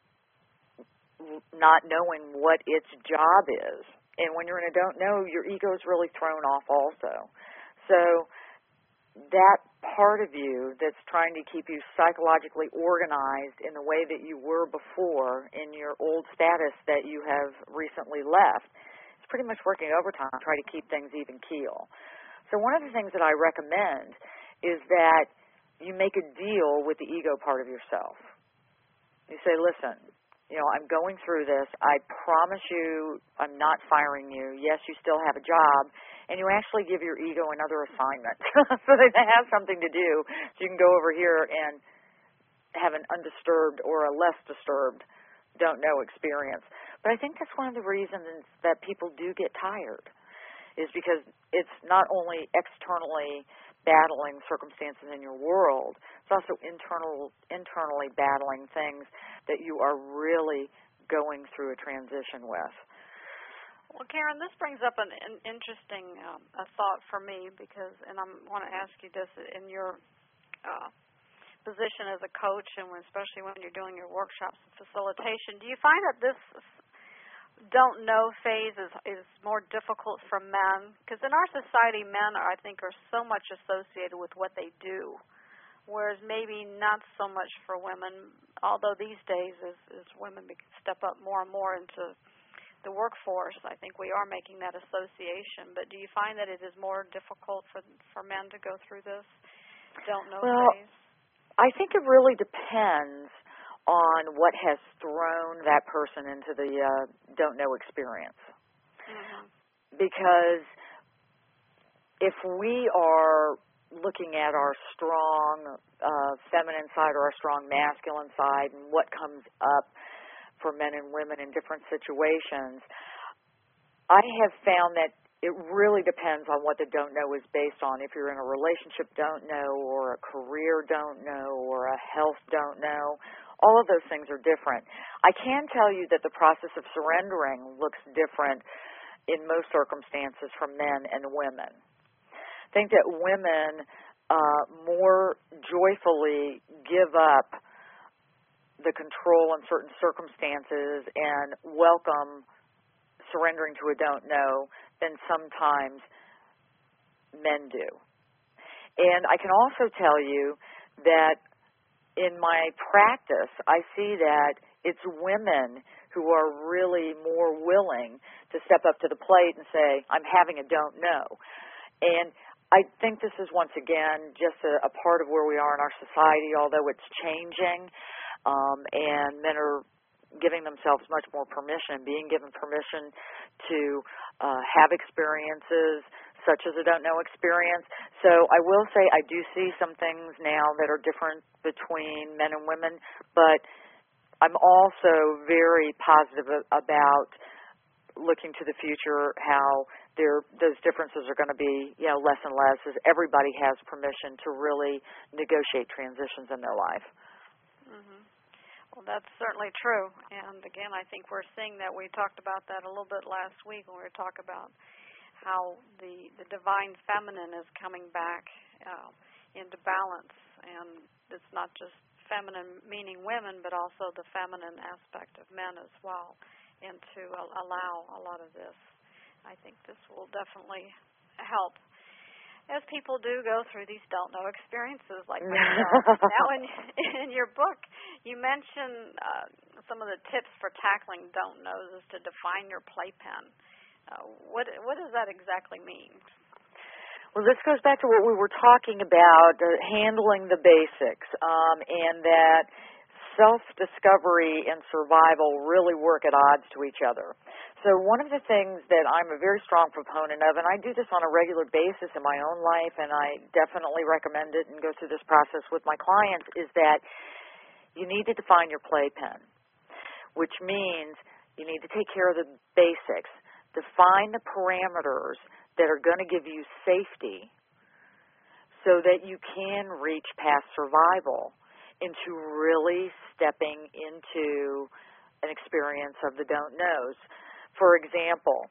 not knowing what its job is. And when you're in a don't know, your ego is really thrown off also. So that part of you that's trying to keep you psychologically organized in the way that you were before in your old status that you have recently left is pretty much working overtime to try to keep things even keel. So one of the things that I recommend is that you make a deal with the ego part of yourself. You say, listen, I'm going through this. I promise you I'm not firing you. Yes, you still have a job. And you actually give your ego another assignment so that they have something to do. So you can go over here and have an undisturbed or a less disturbed don't know experience. But I think that's one of the reasons that people do get tired, is because it's not only externally battling circumstances in your world, it's also internally battling things that you are really going through a transition with. Well, Karen, this brings up an interesting a thought for me because, and I want to ask you this in your position as a coach, and especially when you're doing your workshops and facilitation, do you find that this don't know phase is more difficult for men? Because in our society, men I think are so much associated with what they do, whereas maybe not so much for women, although these days as women step up more and more into the workforce, I think we are making that association. But do you find that it is more difficult for men to go through this don't know phase? I think it really depends on what has thrown that person into the don't know experience. Mm-hmm. Because if we are looking at our strong feminine side or our strong masculine side and what comes up for men and women in different situations, I have found that it really depends on what the don't know is based on. If you're in a relationship don't know, or a career don't know, or a health don't know, all of those things are different. I can tell you that the process of surrendering looks different in most circumstances from men and women. I think that women more joyfully give up the control in certain circumstances and welcome surrendering to a don't know than sometimes men do. And I can also tell you that in my practice, I see that it's women who are really more willing to step up to the plate and say, I'm having a don't know. And I think this is, once again, just a part of where we are in our society, although it's changing. And men are giving themselves much more permission, being given permission to have experiences such as a don't know experience. So I will say I do see some things now that are different between men and women, but I'm also very positive about looking to the future, how those differences are going to be, less and less, as everybody has permission to really negotiate transitions in their life. Mm-hmm. Well, that's certainly true. And, again, I think we're seeing that. We talked about that a little bit last week when we were talking about how the divine feminine is coming back into balance. And it's not just feminine meaning women, but also the feminine aspect of men as well, and to allow a lot of this. I think this will definitely help as people do go through these don't know experiences like myself. Now, in your book, you mention some of the tips for tackling don't knows is to define your playpen. What does that exactly mean? Well, this goes back to what we were talking about, handling the basics, and that self-discovery and survival really work at odds to each other. So one of the things that I'm a very strong proponent of, and I do this on a regular basis in my own life, and I definitely recommend it and go through this process with my clients, is that you need to define your playpen, which means you need to take care of the basics. Define the parameters that are going to give you safety so that you can reach past survival into really stepping into an experience of the don't knows. For example,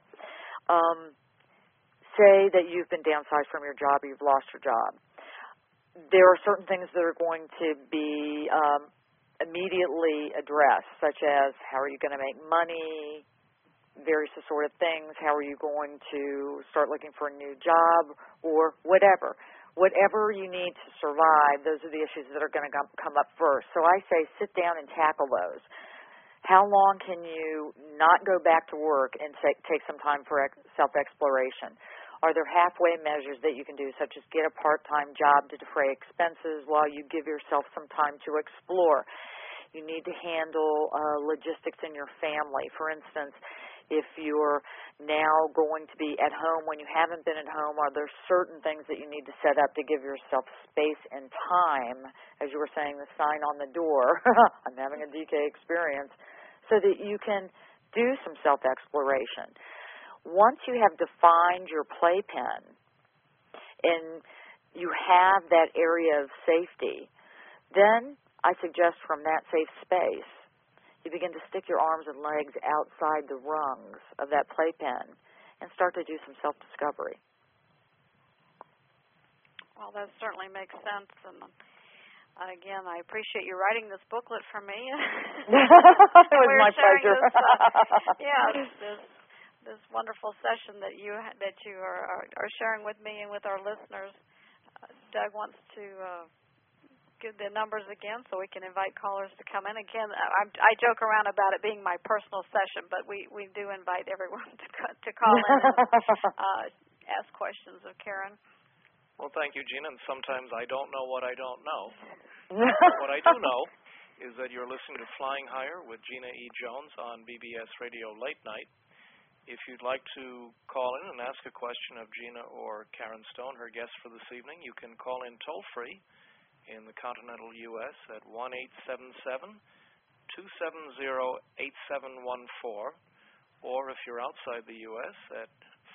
say that you've been downsized from your job or you've lost your job. There are certain things that are going to be immediately addressed, such as how are you going to make money, various assorted things, how are you going to start looking for a new job, or whatever. Whatever you need to survive, those are the issues that are going to come up first. So I say sit down and tackle those. How long can you not go back to work and take some time for self-exploration? Are there halfway measures that you can do, such as get a part-time job to defray expenses while you give yourself some time to explore? You need to handle logistics in your family. For instance, if you're now going to be at home when you haven't been at home, are there certain things that you need to set up to give yourself space and time, as you were saying, the sign on the door, I'm having a DK experience, so that you can do some self-exploration. Once you have defined your playpen and you have that area of safety, then I suggest from that safe space you begin to stick your arms and legs outside the rungs of that playpen and start to do some self-discovery. Well, that certainly makes sense. And again, I appreciate you writing this booklet for me. It was my pleasure. This wonderful session that you are sharing with me and with our listeners. Doug wants to give the numbers again so we can invite callers to come in. Again, I joke around about it being my personal session, but we do invite everyone to call in and ask questions of Karen. Well, thank you, Gina, and sometimes I don't know what I don't know. What I do know is that you're listening to Flying Higher with Gina E. Jones on BBS Radio Late Night. If you'd like to call in and ask a question of Gina or Karen Stone, her guest for this evening, you can call in toll-free in the continental U.S. at 1-877-270-8714, or if you're outside the U.S. at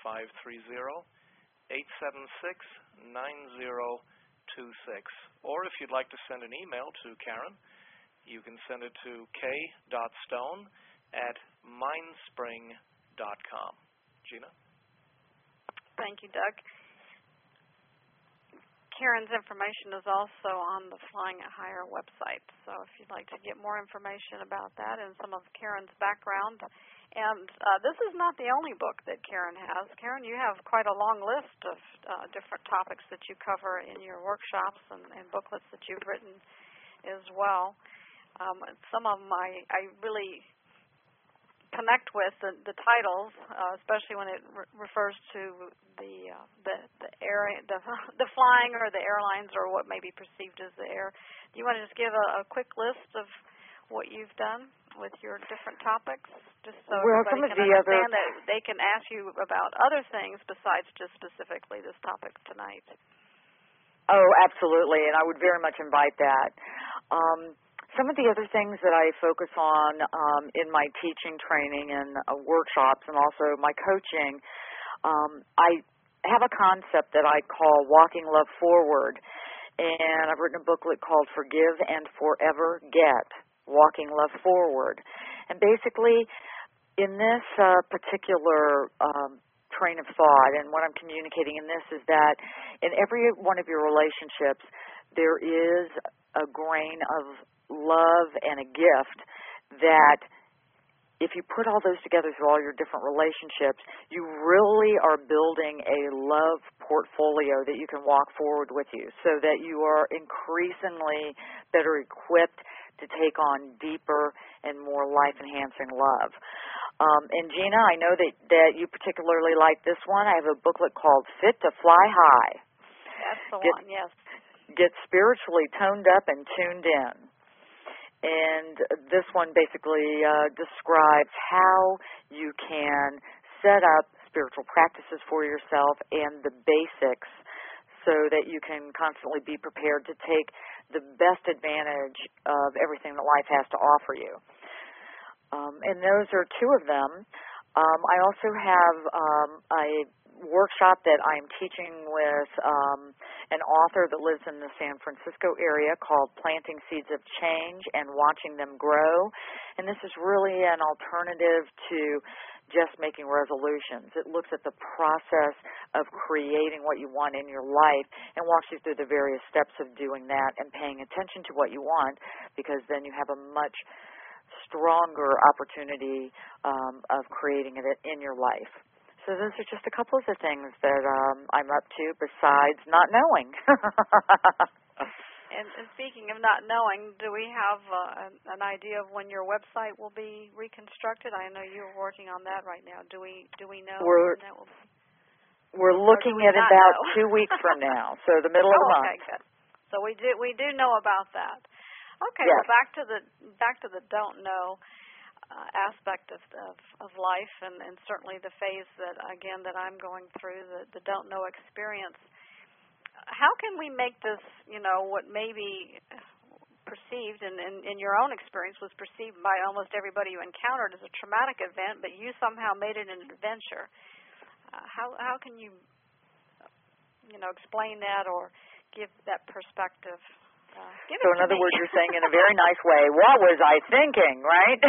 530-876-9026. Or if you'd like to send an email to Karen, you can send it to k.stone@mindspring.com. Gina? Thank you, Doug. Karen's information is also on the Flying Higher website, so if you'd like to get more information about that and some of Karen's background. And this is not the only book that Karen has. Karen, you have quite a long list of different topics that you cover in your workshops and booklets that you've written as well. Some of them I really connect with the titles, especially when it refers to the flying or the airlines or what may be perceived as the air. Do you want to just give a quick list of what you've done with your different topics, just so everybody can understand that they can ask you about other things besides just specifically this topic tonight? Oh, absolutely, and I would very much invite that. Some of the other things that I focus on in my teaching, training, and workshops, and also my coaching, I have a concept that I call Walking Love Forward, and I've written a booklet called Forgive and Forever Get, Walking Love Forward. And basically, in this particular train of thought, and what I'm communicating in this is that in every one of your relationships, there is a grain of love and a gift that if you put all those together through all your different relationships, you really are building a love portfolio that you can walk forward with you so that you are increasingly better equipped to take on deeper and more life-enhancing love. And Gina, I know that you particularly like this one. I have a booklet called Fit to Fly High. That's the one, yes. Get spiritually toned up and tuned in. And this one basically describes how you can set up spiritual practices for yourself and the basics so that you can constantly be prepared to take the best advantage of everything that life has to offer you. And those are two of them. I also have a workshop that I'm teaching with an author that lives in the San Francisco area called Planting Seeds of Change and Watching Them Grow. And this is really an alternative to just making resolutions. It looks at the process of creating what you want in your life and walks you through the various steps of doing that and paying attention to what you want, because then you have a much stronger opportunity of creating it in your life. So those are just a couple of the things that I'm up to besides not knowing. And speaking of not knowing, do we have an idea of when your website will be reconstructed? I know you're working on that right now. Do we know when that will be? We're looking at about 2 weeks from now, so the middle of the month. Okay, good. So we do know about that. Okay, yes. Well, back to the don't know aspect of life, and certainly the phase that I'm going through, the don't know experience. How can we make this, what may be perceived, and in your own experience was perceived by almost everybody you encountered as a traumatic event, but you somehow made it an adventure? How can you, explain that or give that perspective Give So it in to other me. words, you're saying in a very nice way, what was I thinking, right?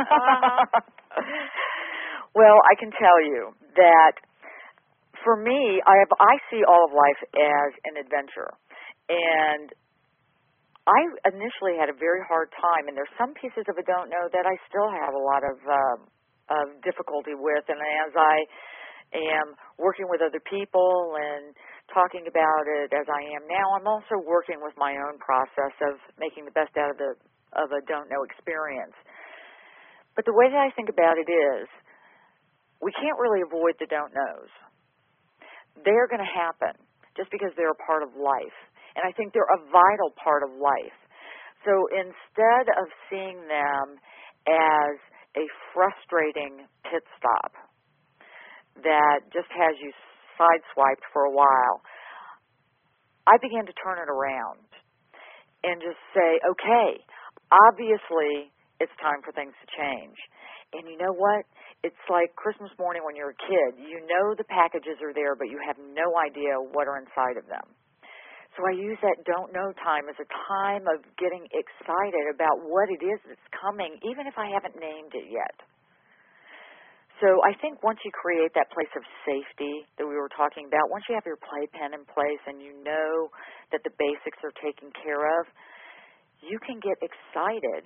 Well, I can tell you that for me, I see all of life as an adventure. And I initially had a very hard time, and there's some pieces of a don't know that I still have a lot of difficulty with. And as I am working with other people and talking about it as I am now, I'm also working with my own process of making the best out of a don't know experience. But the way that I think about it is, we can't really avoid the don't knows. They're going to happen just because they're a part of life. And I think they're a vital part of life. So instead of seeing them as a frustrating pit stop that just has you sideswiped for a while, I began to turn it around and just say, okay, obviously it's time for things to change. And you know what? It's like Christmas morning when you're a kid. You know the packages are there, but you have no idea what are inside of them. So I use that don't know time as a time of getting excited about what it is that's coming, even if I haven't named it yet. So I think once you create that place of safety that we were talking about, once you have your playpen in place and you know that the basics are taken care of, you can get excited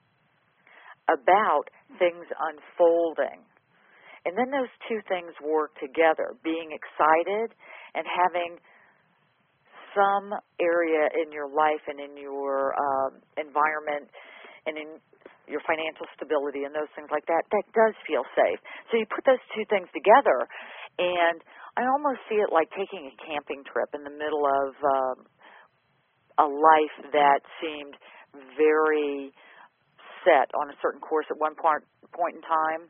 about things unfolding. And then those two things work together, being excited and having some area in your life and in your environment and in your financial stability and those things like that, that does feel safe. So you put those two things together, and I almost see it like taking a camping trip in the middle of a life that seemed very set on a certain course at one point in time.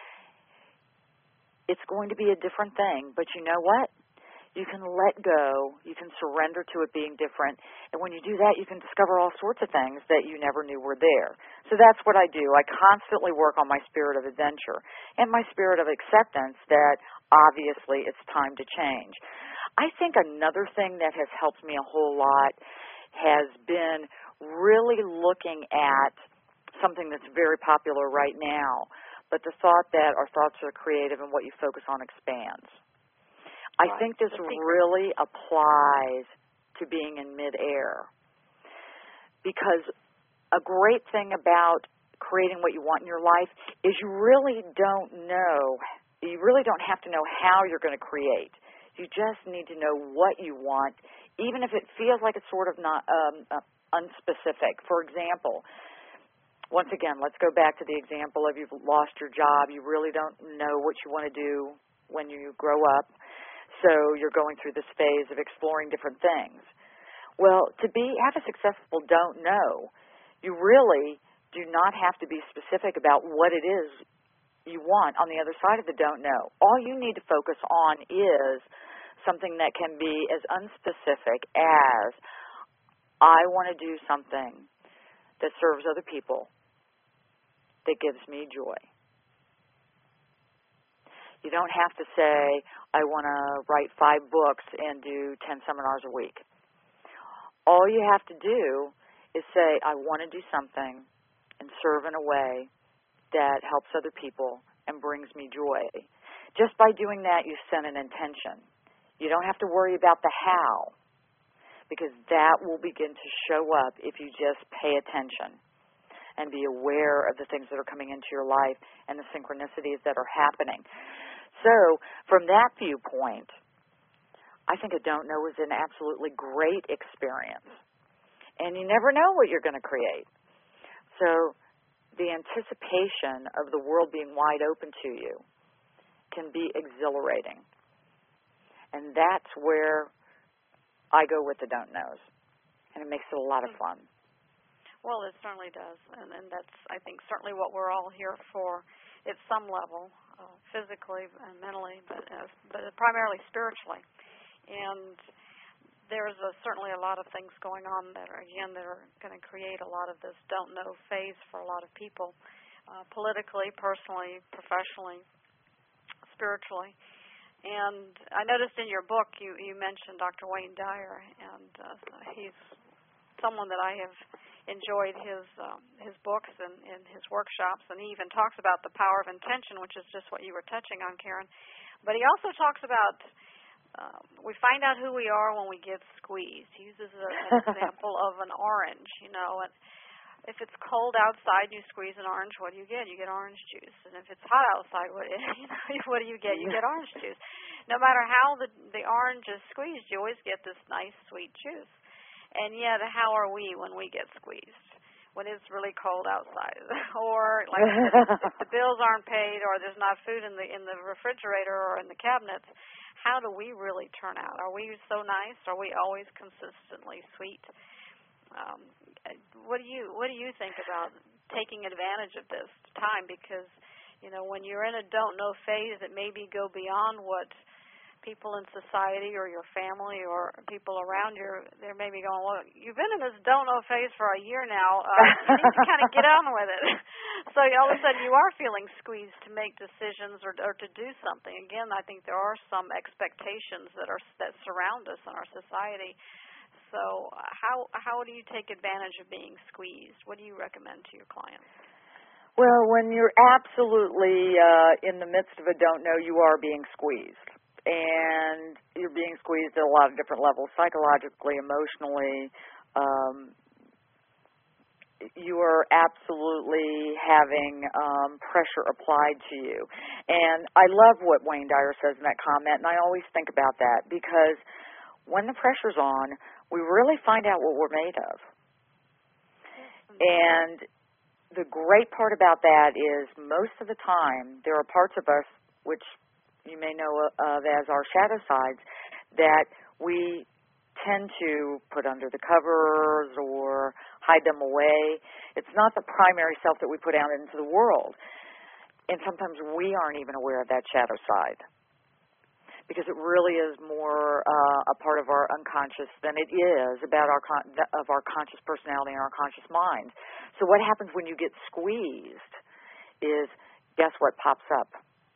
It's going to be a different thing, but you know what? You can let go, you can surrender to it being different, and when you do that, you can discover all sorts of things that you never knew were there. So that's what I do. I constantly work on my spirit of adventure and my spirit of acceptance that obviously it's time to change. I think another thing that has helped me a whole lot has been really looking at something that's very popular right now, but the thought that our thoughts are creative and what you focus on expands. I think this really applies to being in midair, because a great thing about creating what you want in your life is you really don't have to know how you're going to create. You just need to know what you want, even if it feels like it's sort of not unspecific. For example, once again, let's go back to the example of you've lost your job. You really don't know what you want to do when you grow up. So you're going through this phase of exploring different things. Well, to have a successful don't know, you really do not have to be specific about what it is you want on the other side of the don't know. All you need to focus on is something that can be as unspecific as, I want to do something that serves other people, that gives me joy. You don't have to say, I want to write 5 books and do 10 seminars a week. All you have to do is say, I want to do something and serve in a way that helps other people and brings me joy. Just by doing that, you set an intention. You don't have to worry about the how, because that will begin to show up if you just pay attention and be aware of the things that are coming into your life and the synchronicities that are happening. So from that viewpoint, I think a don't know is an absolutely great experience. And you never know what you're going to create. So the anticipation of the world being wide open to you can be exhilarating. And that's where I go with the don't knows. And it makes it a lot of fun. Well, it certainly does. And that's, I think, certainly what we're all here for at some level. Physically and mentally, but primarily spiritually. And there's certainly a lot of things going on that are going to create a lot of this don't know phase for a lot of people, politically, personally, professionally, spiritually. And I noticed in your book you mentioned Dr. Wayne Dyer, and he's someone that I have enjoyed his books and his workshops, and he even talks about the power of intention, which is just what you were touching on, Karen. But he also talks about we find out who we are when we get squeezed. He uses an example of an orange. And if it's cold outside, you squeeze an orange. What do you get? You get orange juice. And if it's hot outside, what do you get? You get orange juice. No matter how the orange is squeezed, you always get this nice sweet juice. And yet, how are we when we get squeezed? When it's really cold outside, or like if the bills aren't paid, or there's not food in the refrigerator or in the cabinets, how do we really turn out? Are we so nice? Are we always consistently sweet? What do you think about taking advantage of this time? Because when you're in a don't know phase, it maybe go beyond what people in society or your family or people around you, they may be going, well, you've been in this don't know phase for a year now. You need to kind of get on with it. So all of a sudden you are feeling squeezed to make decisions or to do something. Again, I think there are some expectations that surround us in our society. So how do you take advantage of being squeezed? What do you recommend to your clients? Well, when you're absolutely in the midst of a don't know, you are being squeezed. And you're being squeezed at a lot of different levels, psychologically, emotionally. You are absolutely having pressure applied to you. And I love what Wayne Dyer says in that comment, and I always think about that, because when the pressure's on, we really find out what we're made of. And the great part about that is most of the time there are parts of us which you may know of as our shadow sides that we tend to put under the covers or hide them away. It's not the primary self that we put out into the world. And sometimes we aren't even aware of that shadow side, because it really is more a part of our unconscious than it is about our conscious personality and our conscious mind. So what happens when you get squeezed is, guess what pops up?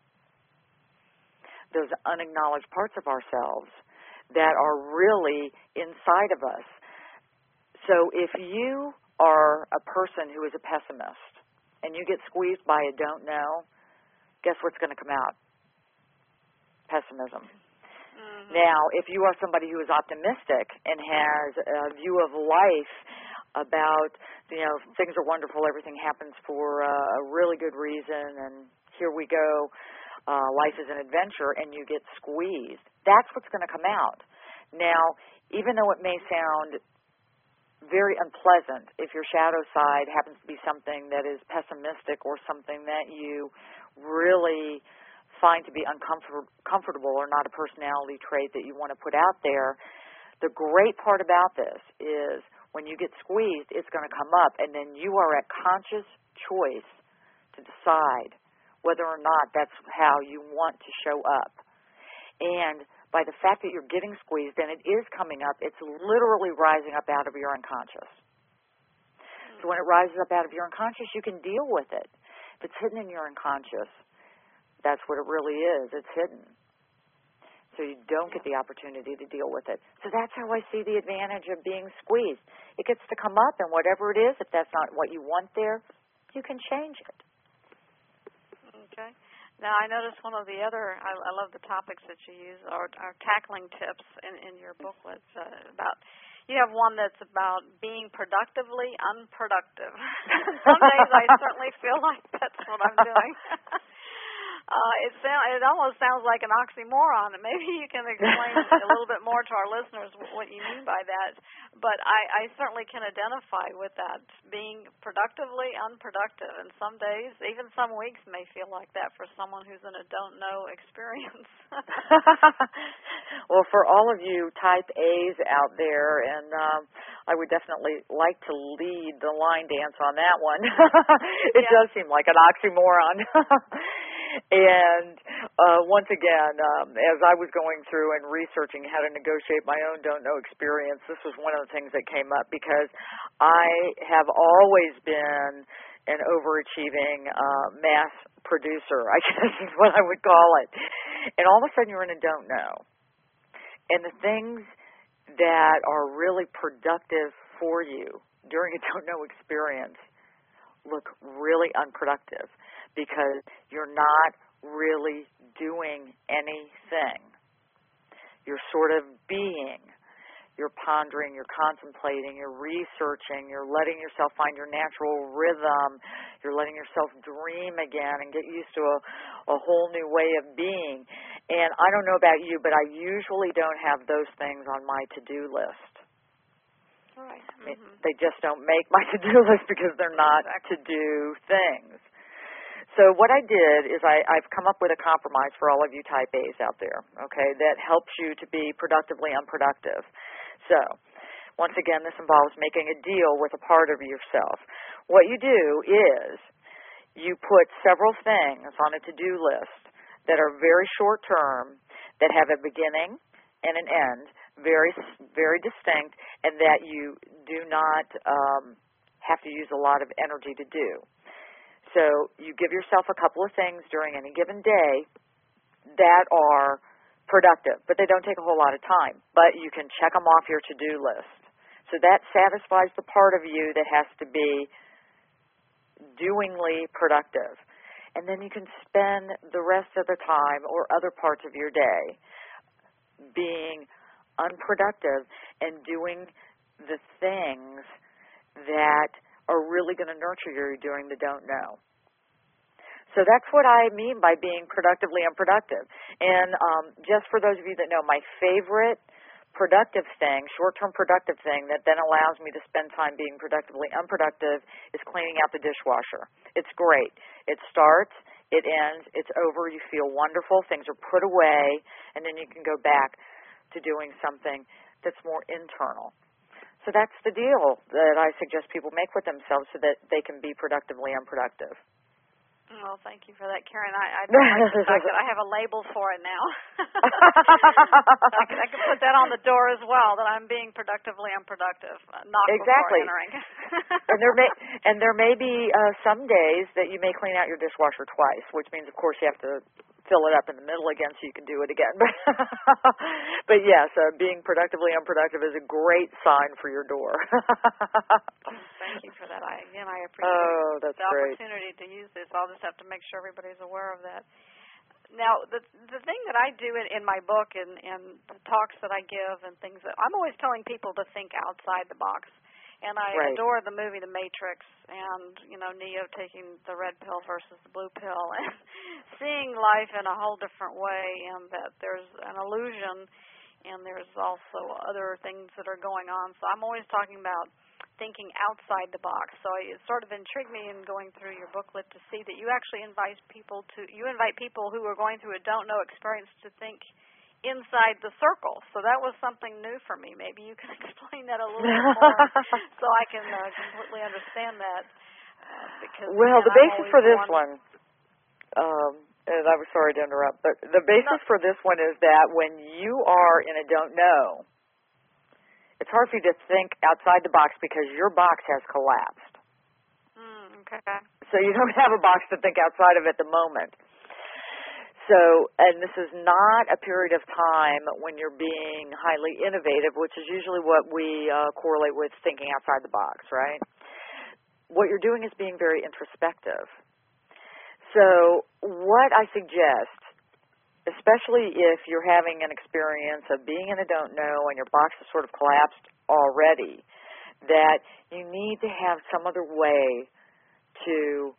Those unacknowledged parts of ourselves that are really inside of us. So if you are a person who is a pessimist and you get squeezed by a don't know, guess what's going to come out? Pessimism. Mm-hmm. Now, if you are somebody who is optimistic and has a view of life about, things are wonderful, everything happens for a really good reason, and here we go, life is an adventure, and you get squeezed, that's what's going to come out. Now, even though it may sound very unpleasant, if your shadow side happens to be something that is pessimistic or something that you really find to be uncomfortable or not a personality trait that you want to put out there, the great part about this is when you get squeezed, it's going to come up, and then you are at conscious choice to decide whether or not that's how you want to show up. And by the fact that you're getting squeezed and it is coming up, it's literally rising up out of your unconscious. So when it rises up out of your unconscious, you can deal with it. If it's hidden in your unconscious, that's what it really is. It's hidden. So you don't get the opportunity to deal with it. So that's how I see the advantage of being squeezed. It gets to come up, and whatever it is, if that's not what you want there, you can change it. Okay. Now, I noticed one of the other, I love the topics that you use, are tackling tips in your booklets about, you have one that's about being productively unproductive. Some days I certainly feel like that's what I'm doing. It almost sounds like an oxymoron. Maybe you can explain a little bit more to our listeners what you mean by that. But I certainly can identify with that, being productively unproductive. And some days, even some weeks, may feel like that for someone who's in a don't know experience. Well, for all of you type A's out there, and I would definitely like to lead the line dance on that one. It does seem like an oxymoron. And once again, as I was going through and researching how to negotiate my own don't know experience, this was one of the things that came up, because I have always been an overachieving mass producer, I guess is what I would call it. And all of a sudden you're in a don't know. And the things that are really productive for you during a don't know experience look really unproductive because you're not really doing anything. You're sort of being. You're pondering, you're contemplating, you're researching, you're letting yourself find your natural rhythm, you're letting yourself dream again and get used to a whole new way of being. And I don't know about you, but I usually don't have those things on my to-do list. Right. They just don't make my to-do list because they're not to-do things. So what I did is I've come up with a compromise for all of you type A's out there, okay, that helps you to be productively unproductive. So, once again, this involves making a deal with a part of yourself. What you do is you put several things on a to-do list that are very short term, that have a beginning and an end, very, very distinct, and that you do not have to use a lot of energy to do. So you give yourself a couple of things during any given day that are productive, but they don't take a whole lot of time. But you can check them off your to-do list. So that satisfies the part of you that has to be doingly productive. And then you can spend the rest of the time or other parts of your day being unproductive and doing the things that are really going to nurture you during the don't know. So that's what I mean by being productively unproductive. And just for those of you that know, my favorite productive thing, short-term productive thing that then allows me to spend time being productively unproductive is cleaning out the dishwasher. It's great. It starts, it ends, it's over, you feel wonderful, things are put away, and then you can go back to doing something that's more internal. So that's the deal that I suggest people make with themselves so that they can be productively unproductive. Well, thank you for that, Karen. I like the fact that I have a label for it now. I can put that on the door as well, that I'm being productively unproductive, not exactly. before entering. and there may be some days that you may clean out your dishwasher twice, which means, of course, you have to fill it up in the middle again so you can do it again. But yes, being productively unproductive is a great sign for your door. Thank you for that. I appreciate that's the great. opportunity to use this. I'll just have to make sure everybody's aware of that. Now, the thing that I do in my book and the talks that I give and things that I'm always telling people to think outside the box. And I adore the movie The Matrix and, Neo taking the red pill versus the blue pill and seeing life in a whole different way, and that there's an illusion and there's also other things that are going on. So I'm always talking about thinking outside the box. So it sort of intrigued me in going through your booklet to see that you actually invite people who are going through a don't know experience to think inside the circle. So that was something new for me. Maybe you can explain that a little bit more so I can completely understand that. Well, the basis for this one, and I'm sorry to interrupt, but the basis for this one is that when you are in a don't know, it's hard for you to think outside the box because your box has collapsed. Okay. So you don't have a box to think outside of at the moment. So, and this is not a period of time when you're being highly innovative, which is usually what we correlate with thinking outside the box, right? What you're doing is being very introspective. So what I suggest, especially if you're having an experience of being in a don't know and your box is sort of collapsed already, that you need to have some other way to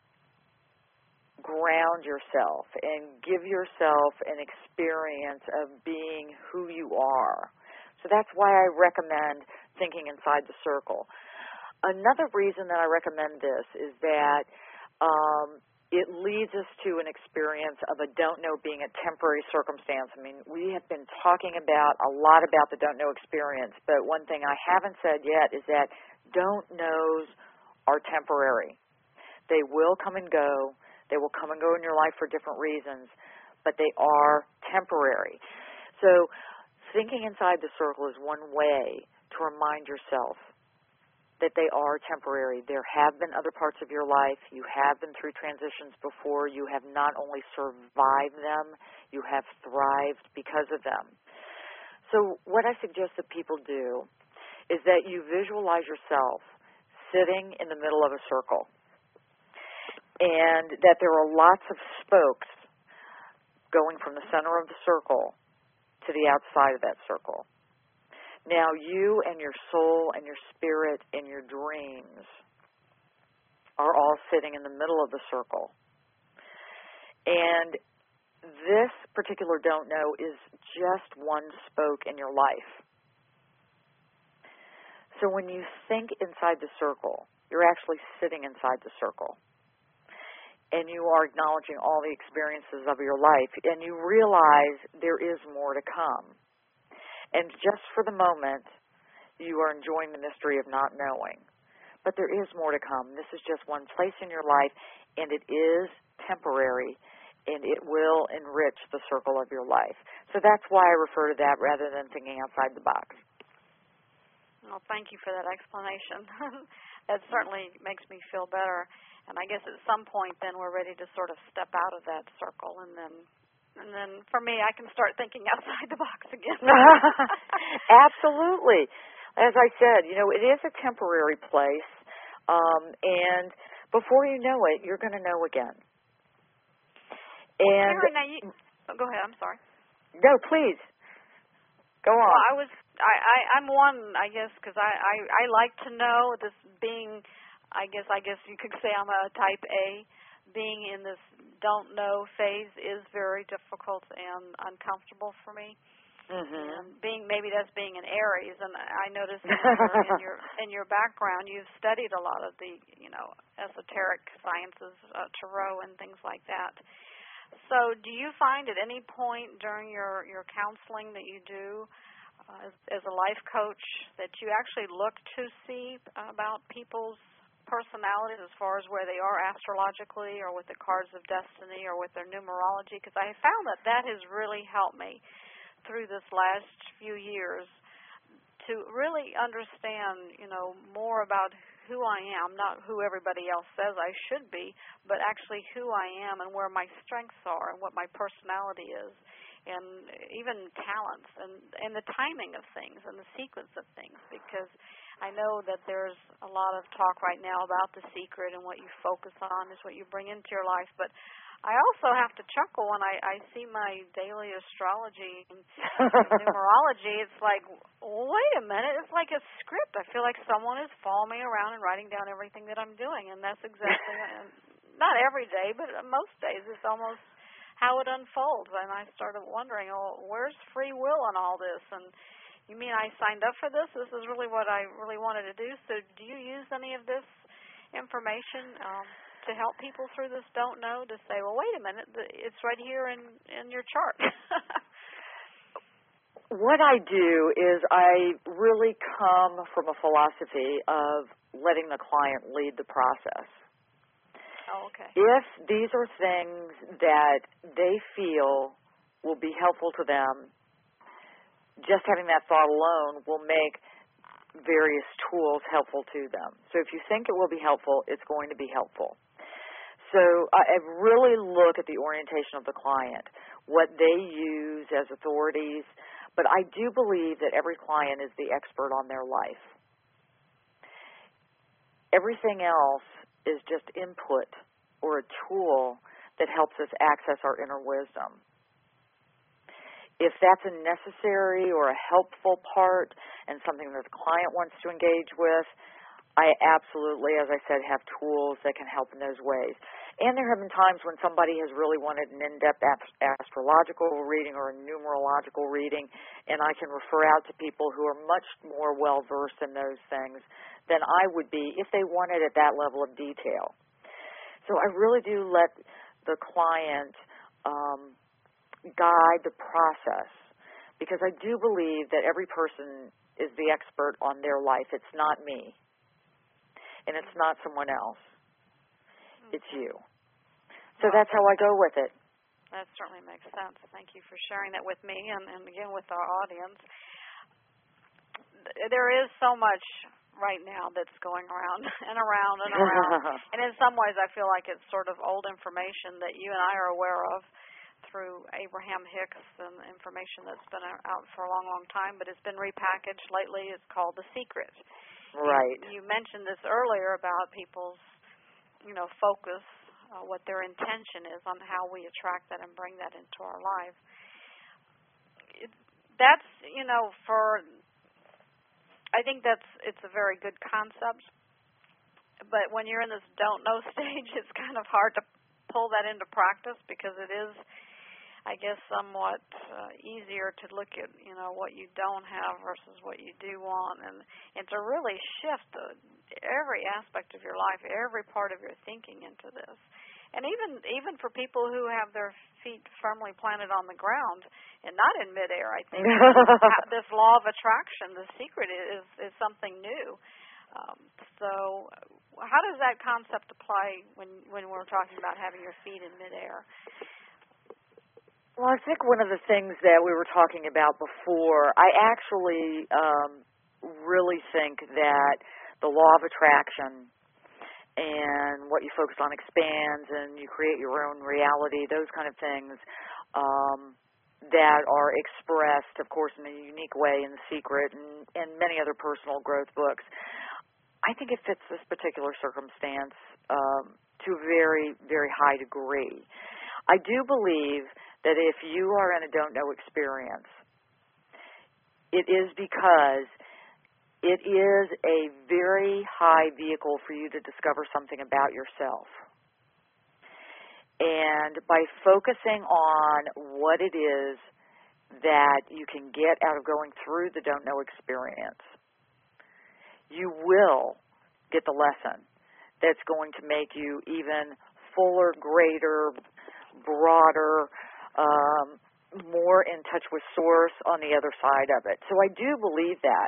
ground yourself and give yourself an experience of being who you are. So that's why I recommend thinking inside the circle. Another reason that I recommend this is that it leads us to an experience of a don't know being a temporary circumstance. I mean, we have been talking a lot about the don't know experience, but one thing I haven't said yet is that don't knows are temporary. They will come and go. They will come and go in your life for different reasons, but they are temporary. So thinking inside the circle is one way to remind yourself that they are temporary. There have been other parts of your life. You have been through transitions before. You have not only survived them, you have thrived because of them. So what I suggest that people do is that you visualize yourself sitting in the middle of a circle, and that there are lots of spokes going from the center of the circle to the outside of that circle. Now, you and your soul and your spirit and your dreams are all sitting in the middle of the circle. And this particular don't know is just one spoke in your life. So when you think inside the circle, you're actually sitting inside the circle. And you are acknowledging all the experiences of your life, and you realize there is more to come. And just for the moment, you are enjoying the mystery of not knowing. But there is more to come. This is just one place in your life, and it is temporary, and it will enrich the circle of your life. So that's why I refer to that rather than thinking outside the box. Well, thank you for that explanation. That certainly makes me feel better. And I guess at some point then we're ready to sort of step out of that circle, and then for me I can start thinking outside the box again. Absolutely. As I said, it is a temporary place, and before you know it, you're going to know again. And Karen, now go ahead. I'm sorry. No, please. Go on. Well, I'm one, I guess, because I like to know. This being, I guess you could say I'm a type A. Being in this don't know phase is very difficult and uncomfortable for me. And maybe that's being an Aries, and I noticed in your background you've studied a lot of the esoteric sciences, tarot and things like that. So do you find at any point during your counseling that you do as a life coach that you actually look to see about people's personalities as far as where they are astrologically or with the cards of destiny or with their numerology? Because I found that has really helped me through this last few years to really understand, more about who I am, not who everybody else says I should be, but actually who I am and where my strengths are and what my personality is, and even talents and the timing of things and the sequence of things, because I know that there's a lot of talk right now about the secret and what you focus on is what you bring into your life, but I also have to chuckle when I see my daily astrology and numerology. It's like, wait a minute, it's like a script. I feel like someone is following me around and writing down everything that I'm doing, and that's exactly, not every day, but most days it's almost how it unfolds. And I started wondering, where's free will in all this? And you mean I signed up for this? This is really what I really wanted to do. So do you use any of this information to help people through this don't know, to say, well, wait a minute, it's right here in your chart? What I do is I really come from a philosophy of letting the client lead the process. Oh, okay. If these are things that they feel will be helpful to them, just having that thought alone will make various tools helpful to them. So if you think it will be helpful, it's going to be helpful. So I really look at the orientation of the client, what they use as authorities, but I do believe that every client is the expert on their life. Everything else is just input or a tool that helps us access our inner wisdom. If that's a necessary or a helpful part and something that the client wants to engage with, I absolutely, as I said, have tools that can help in those ways. And there have been times when somebody has really wanted an in-depth astrological reading or a numerological reading, and I can refer out to people who are much more well-versed in those things than I would be if they wanted at that level of detail. So I really do let the client guide the process, because I do believe that every person is the expert on their life. It's not me. And it's not someone else. It's you. So that's how I go with it. That certainly makes sense. Thank you for sharing that with me and again with our audience. There is so much right now that's going around and around and around. And in some ways I feel like it's sort of old information that you and I are aware of, through Abraham Hicks and information that's been out for a long, long time, but it's been repackaged lately. It's called The Secret. Right. You mentioned this earlier about people's, focus, what their intention is on how we attract that and bring that into our life. That's, I think it's a very good concept. But when you're in this don't know stage, it's kind of hard to pull that into practice because it is, I guess, somewhat easier to look at, what you don't have versus what you do want, and to really shift every aspect of your life, every part of your thinking into this. And even for people who have their feet firmly planted on the ground and not in midair, I think this law of attraction, The Secret, is something new. So how does that concept apply when we're talking about having your feet in midair? Well, I think one of the things that we were talking about before, I actually really think that the law of attraction and what you focus on expands and you create your own reality, those kind of things that are expressed, of course, in a unique way in The Secret and many other personal growth books. I think it fits this particular circumstance to a very, very high degree. I do believe that if you are in a don't-know experience, it is because it is a very high vehicle for you to discover something about yourself. And by focusing on what it is that you can get out of going through the don't-know experience, you will get the lesson that's going to make you even fuller, greater, broader, more in touch with Source on the other side of it. So I do believe that.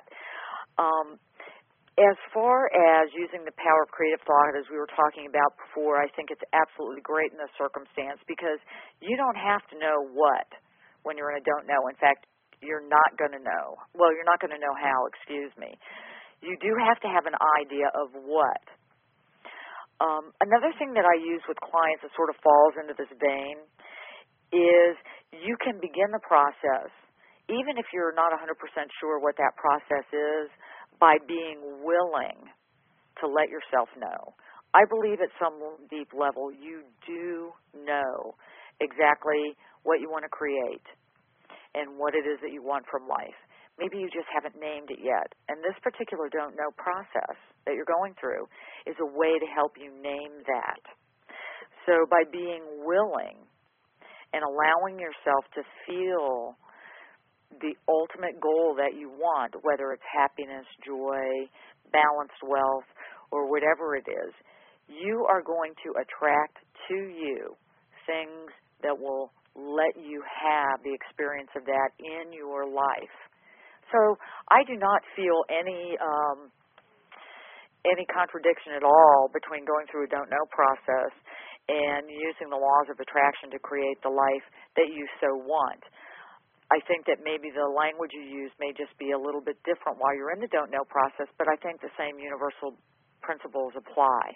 As far as using the power of creative thought, as we were talking about before, I think it's absolutely great in this circumstance because you don't have to know what when you're in a don't know. In fact, you're not going to know. Well, you're not going to know how, excuse me. You do have to have an idea of what. Another thing that I use with clients that sort of falls into this vein is you can begin the process, even if you're not 100% sure what that process is, by being willing to let yourself know. I believe at some deep level you do know exactly what you want to create and what it is that you want from life. Maybe you just haven't named it yet. And this particular don't know process that you're going through is a way to help you name that. So by being willing and allowing yourself to feel the ultimate goal that you want, whether it's happiness, joy, balanced wealth, or whatever it is, you are going to attract to you things that will let you have the experience of that in your life. So I do not feel any contradiction at all between going through a don't know process and using the laws of attraction to create the life that you so want. I think that maybe the language you use may just be a little bit different while you're in the don't know process, but I think the same universal principles apply.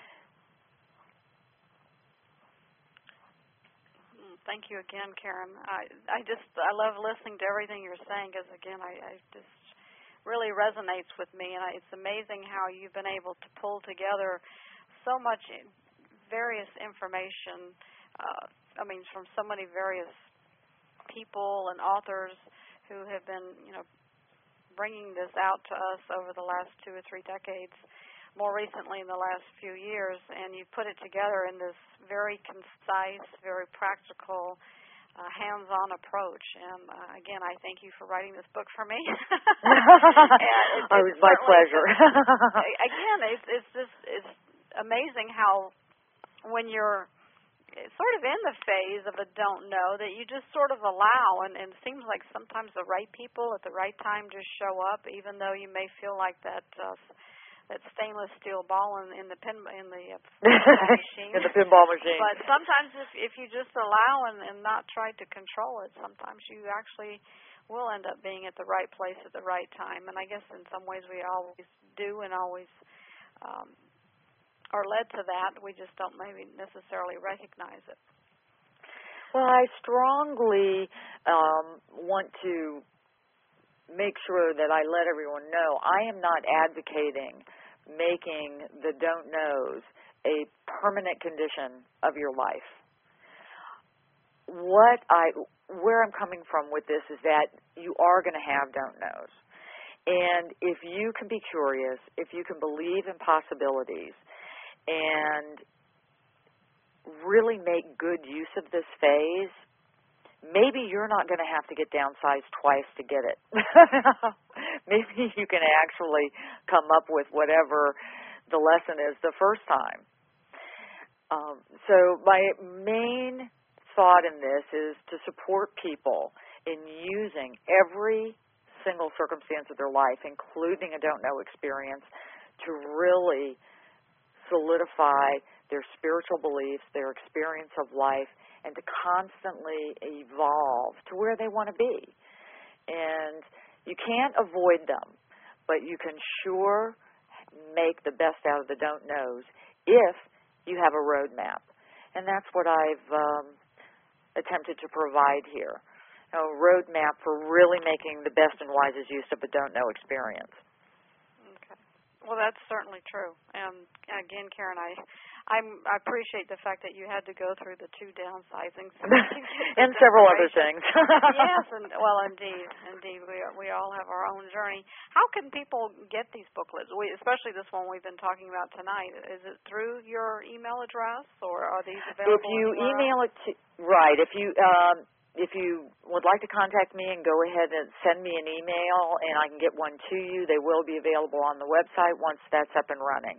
Thank you again, Karen. I love listening to everything you're saying because, again, I just really resonates with me, and it's amazing how you've been able to pull together so much various information, from so many various people and authors who have been, bringing this out to us over the last 2 or 3 decades, more recently in the last few years, and you put it together in this very concise, very practical, hands-on approach. And again, I thank you for writing this book for me. It was my pleasure. Again, it's amazing how when you're sort of in the phase of a don't know that you just sort of allow, and it seems like sometimes the right people at the right time just show up, even though you may feel like that stainless steel ball in the pinball machine. In the pinball machine. But sometimes if you just allow and not try to control it, sometimes you actually will end up being at the right place at the right time. And I guess in some ways we always do and always are led to that. We just don't maybe necessarily recognize it. Well, I strongly want to make sure that I let everyone know I am not advocating making the don't knows a permanent condition of your life. Where I'm coming from with this is that you are going to have don't knows. And if you can be curious, if you can believe in possibilities, and really make good use of this phase, maybe you're not going to have to get downsized twice to get it. Maybe you can actually come up with whatever the lesson is the first time. So my main thought in this is to support people in using every single circumstance of their life, including a don't know experience, to really solidify their spiritual beliefs, their experience of life, and to constantly evolve to where they want to be. And you can't avoid them, but you can sure make the best out of the don't knows if you have a roadmap. And that's what I've attempted to provide here, a roadmap for really making the best and wisest use of a don't know experience. Okay. Well, that's certainly true. And again, Karen, I appreciate the fact that you had to go through the 2 downsizings and several other things. Yes, and well, indeed, we all have our own journey. How can people get these booklets? Especially this one we've been talking about tonight. Is it through your email address, or are these available? If you email it to if you would like to contact me, and go ahead and send me an email, and I can get one to you. They will be available on the website once that's up and running.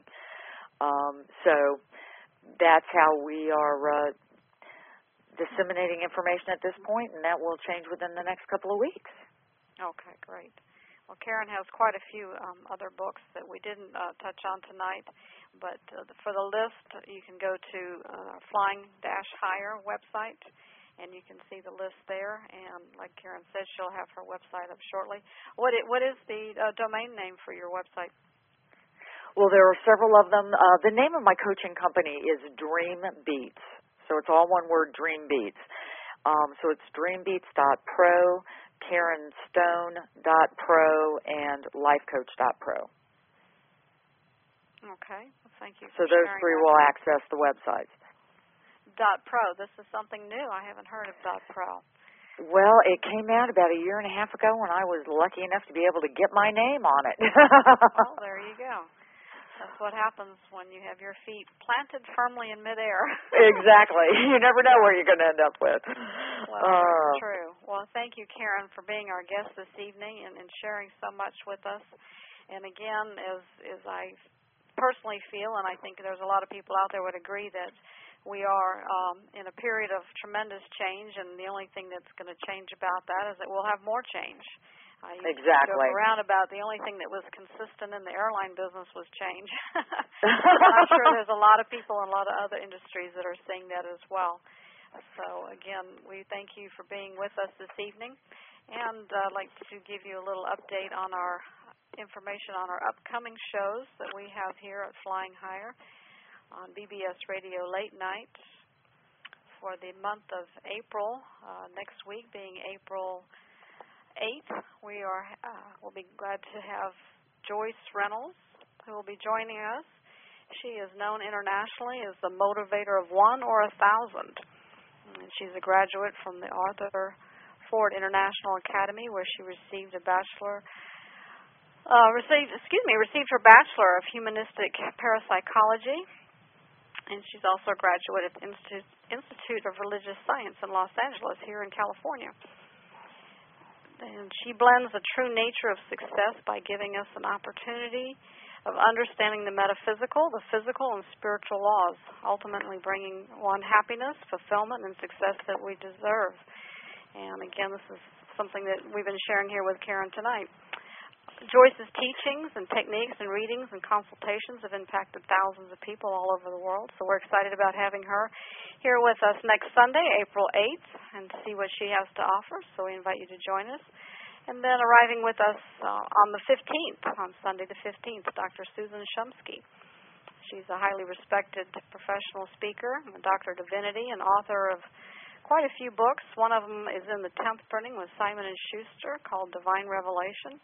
So that's how we are disseminating information at this point, and that will change within the next couple of weeks. Okay, great. Well, Karen has quite a few other books that we didn't touch on tonight, but for the list, you can go to Flying-Higher website, and you can see the list there. And like Karen said, she'll have her website up shortly. What is the domain name for your website? Well, there are several of them. The name of my coaching company is Dream Beats. So it's all one word, Dream Beats. So it's dreambeats.pro, KarenStone.pro, and lifecoach.pro. Okay. Well, thank you. So those 3 will access the websites. .pro. This is something new. I haven't heard of .pro. Well, it came out about a year and a half ago when I was lucky enough to be able to get my name on it. Well, there you go. That's what happens when you have your feet planted firmly in midair. Exactly. You never know where you're going to end up with. Well, that's true. Well, thank you, Karen, for being our guest this evening and sharing so much with us. And again, as I personally feel, and I think there's a lot of people out there would agree, that we are in a period of tremendous change, and the only thing that's going to change about that is that we'll have more change. Exactly. Joke around about the only thing that was consistent in the airline business was change. I'm sure there's a lot of people in a lot of other industries that are seeing that as well. So, again, we thank you for being with us this evening. And I'd like to give you a little update on our information on our upcoming shows that we have here at Flying Higher on BBS Radio Late Night for the month of April. Next week being April 8th, we'll be glad to have Joyce Reynolds, who will be joining us. She is known internationally as the motivator of 1 or 1,000. And she's a graduate from the Arthur Ford International Academy, where she received her Bachelor of Humanistic Parapsychology. And she's also a graduate at the Institute of Religious Science in Los Angeles, here in California. And she blends the true nature of success by giving us an opportunity of understanding the metaphysical, the physical, and spiritual laws, ultimately bringing one happiness, fulfillment, and success that we deserve. And again, this is something that we've been sharing here with Karen tonight. Joyce's teachings and techniques and readings and consultations have impacted thousands of people all over the world, so we're excited about having her here with us next Sunday, April 8th, and to see what she has to offer, so we invite you to join us. And then arriving with us on the 15th, on Sunday the 15th, Dr. Susan Shumsky. She's a highly respected professional speaker, a doctor of divinity, and author of quite a few books. One of them is in the 10th printing with Simon & Schuster called Divine Revelation.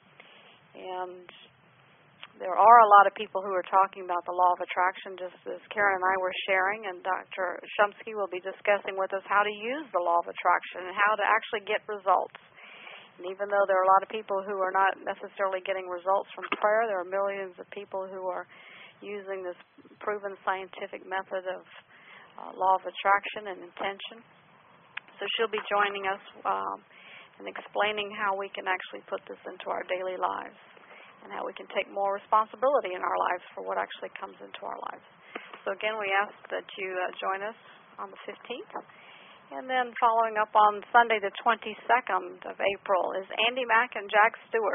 And there are a lot of people who are talking about the law of attraction, just as Karen and I were sharing, and Dr. Shumsky will be discussing with us how to use the law of attraction and how to actually get results. And even though there are a lot of people who are not necessarily getting results from prayer, there are millions of people who are using this proven scientific method of law of attraction and intention. So she'll be joining us and explaining how we can actually put this into our daily lives and how we can take more responsibility in our lives for what actually comes into our lives. So again, we ask that you join us on the 15th. And then following up on Sunday the 22nd of April is Andy Mack and Jack Stewart.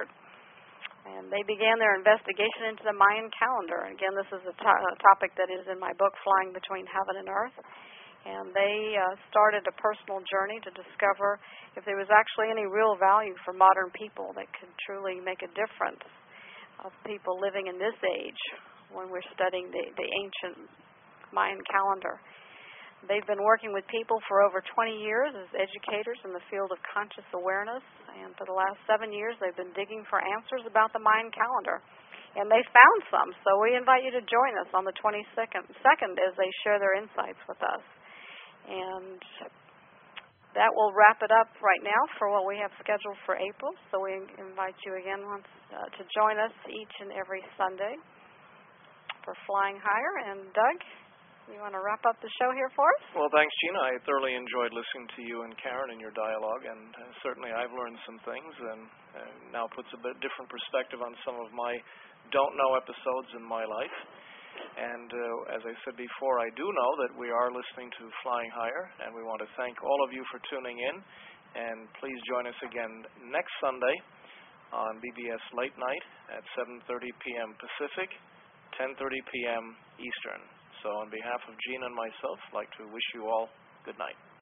And they began their investigation into the Mayan calendar. And again, this is a topic that is in my book, Flying Between Heaven and Earth. And they started a personal journey to discover if there was actually any real value for modern people that could truly make a difference of people living in this age when we're studying the ancient Mayan calendar. They've been working with people for over 20 years as educators in the field of conscious awareness, and for the last 7 years they've been digging for answers about the Mayan calendar. And they found some, so we invite you to join us on the 22nd as they share their insights with us. And that will wrap it up right now for what we have scheduled for April, so we invite you again to join us each and every Sunday for Flying Higher. And Doug, you want to wrap up the show here for us? Well, thanks, Gina. I thoroughly enjoyed listening to you and Karen in your dialogue, and certainly I've learned some things and now puts a bit different perspective on some of my don't-know episodes in my life. And as I said before, I do know that we are listening to Flying Higher, and we want to thank all of you for tuning in. And please join us again next Sunday on BBS Late Night at 7:30 p.m. Pacific, 10:30 p.m. Eastern. So on behalf of Gene and myself, I'd like to wish you all good night.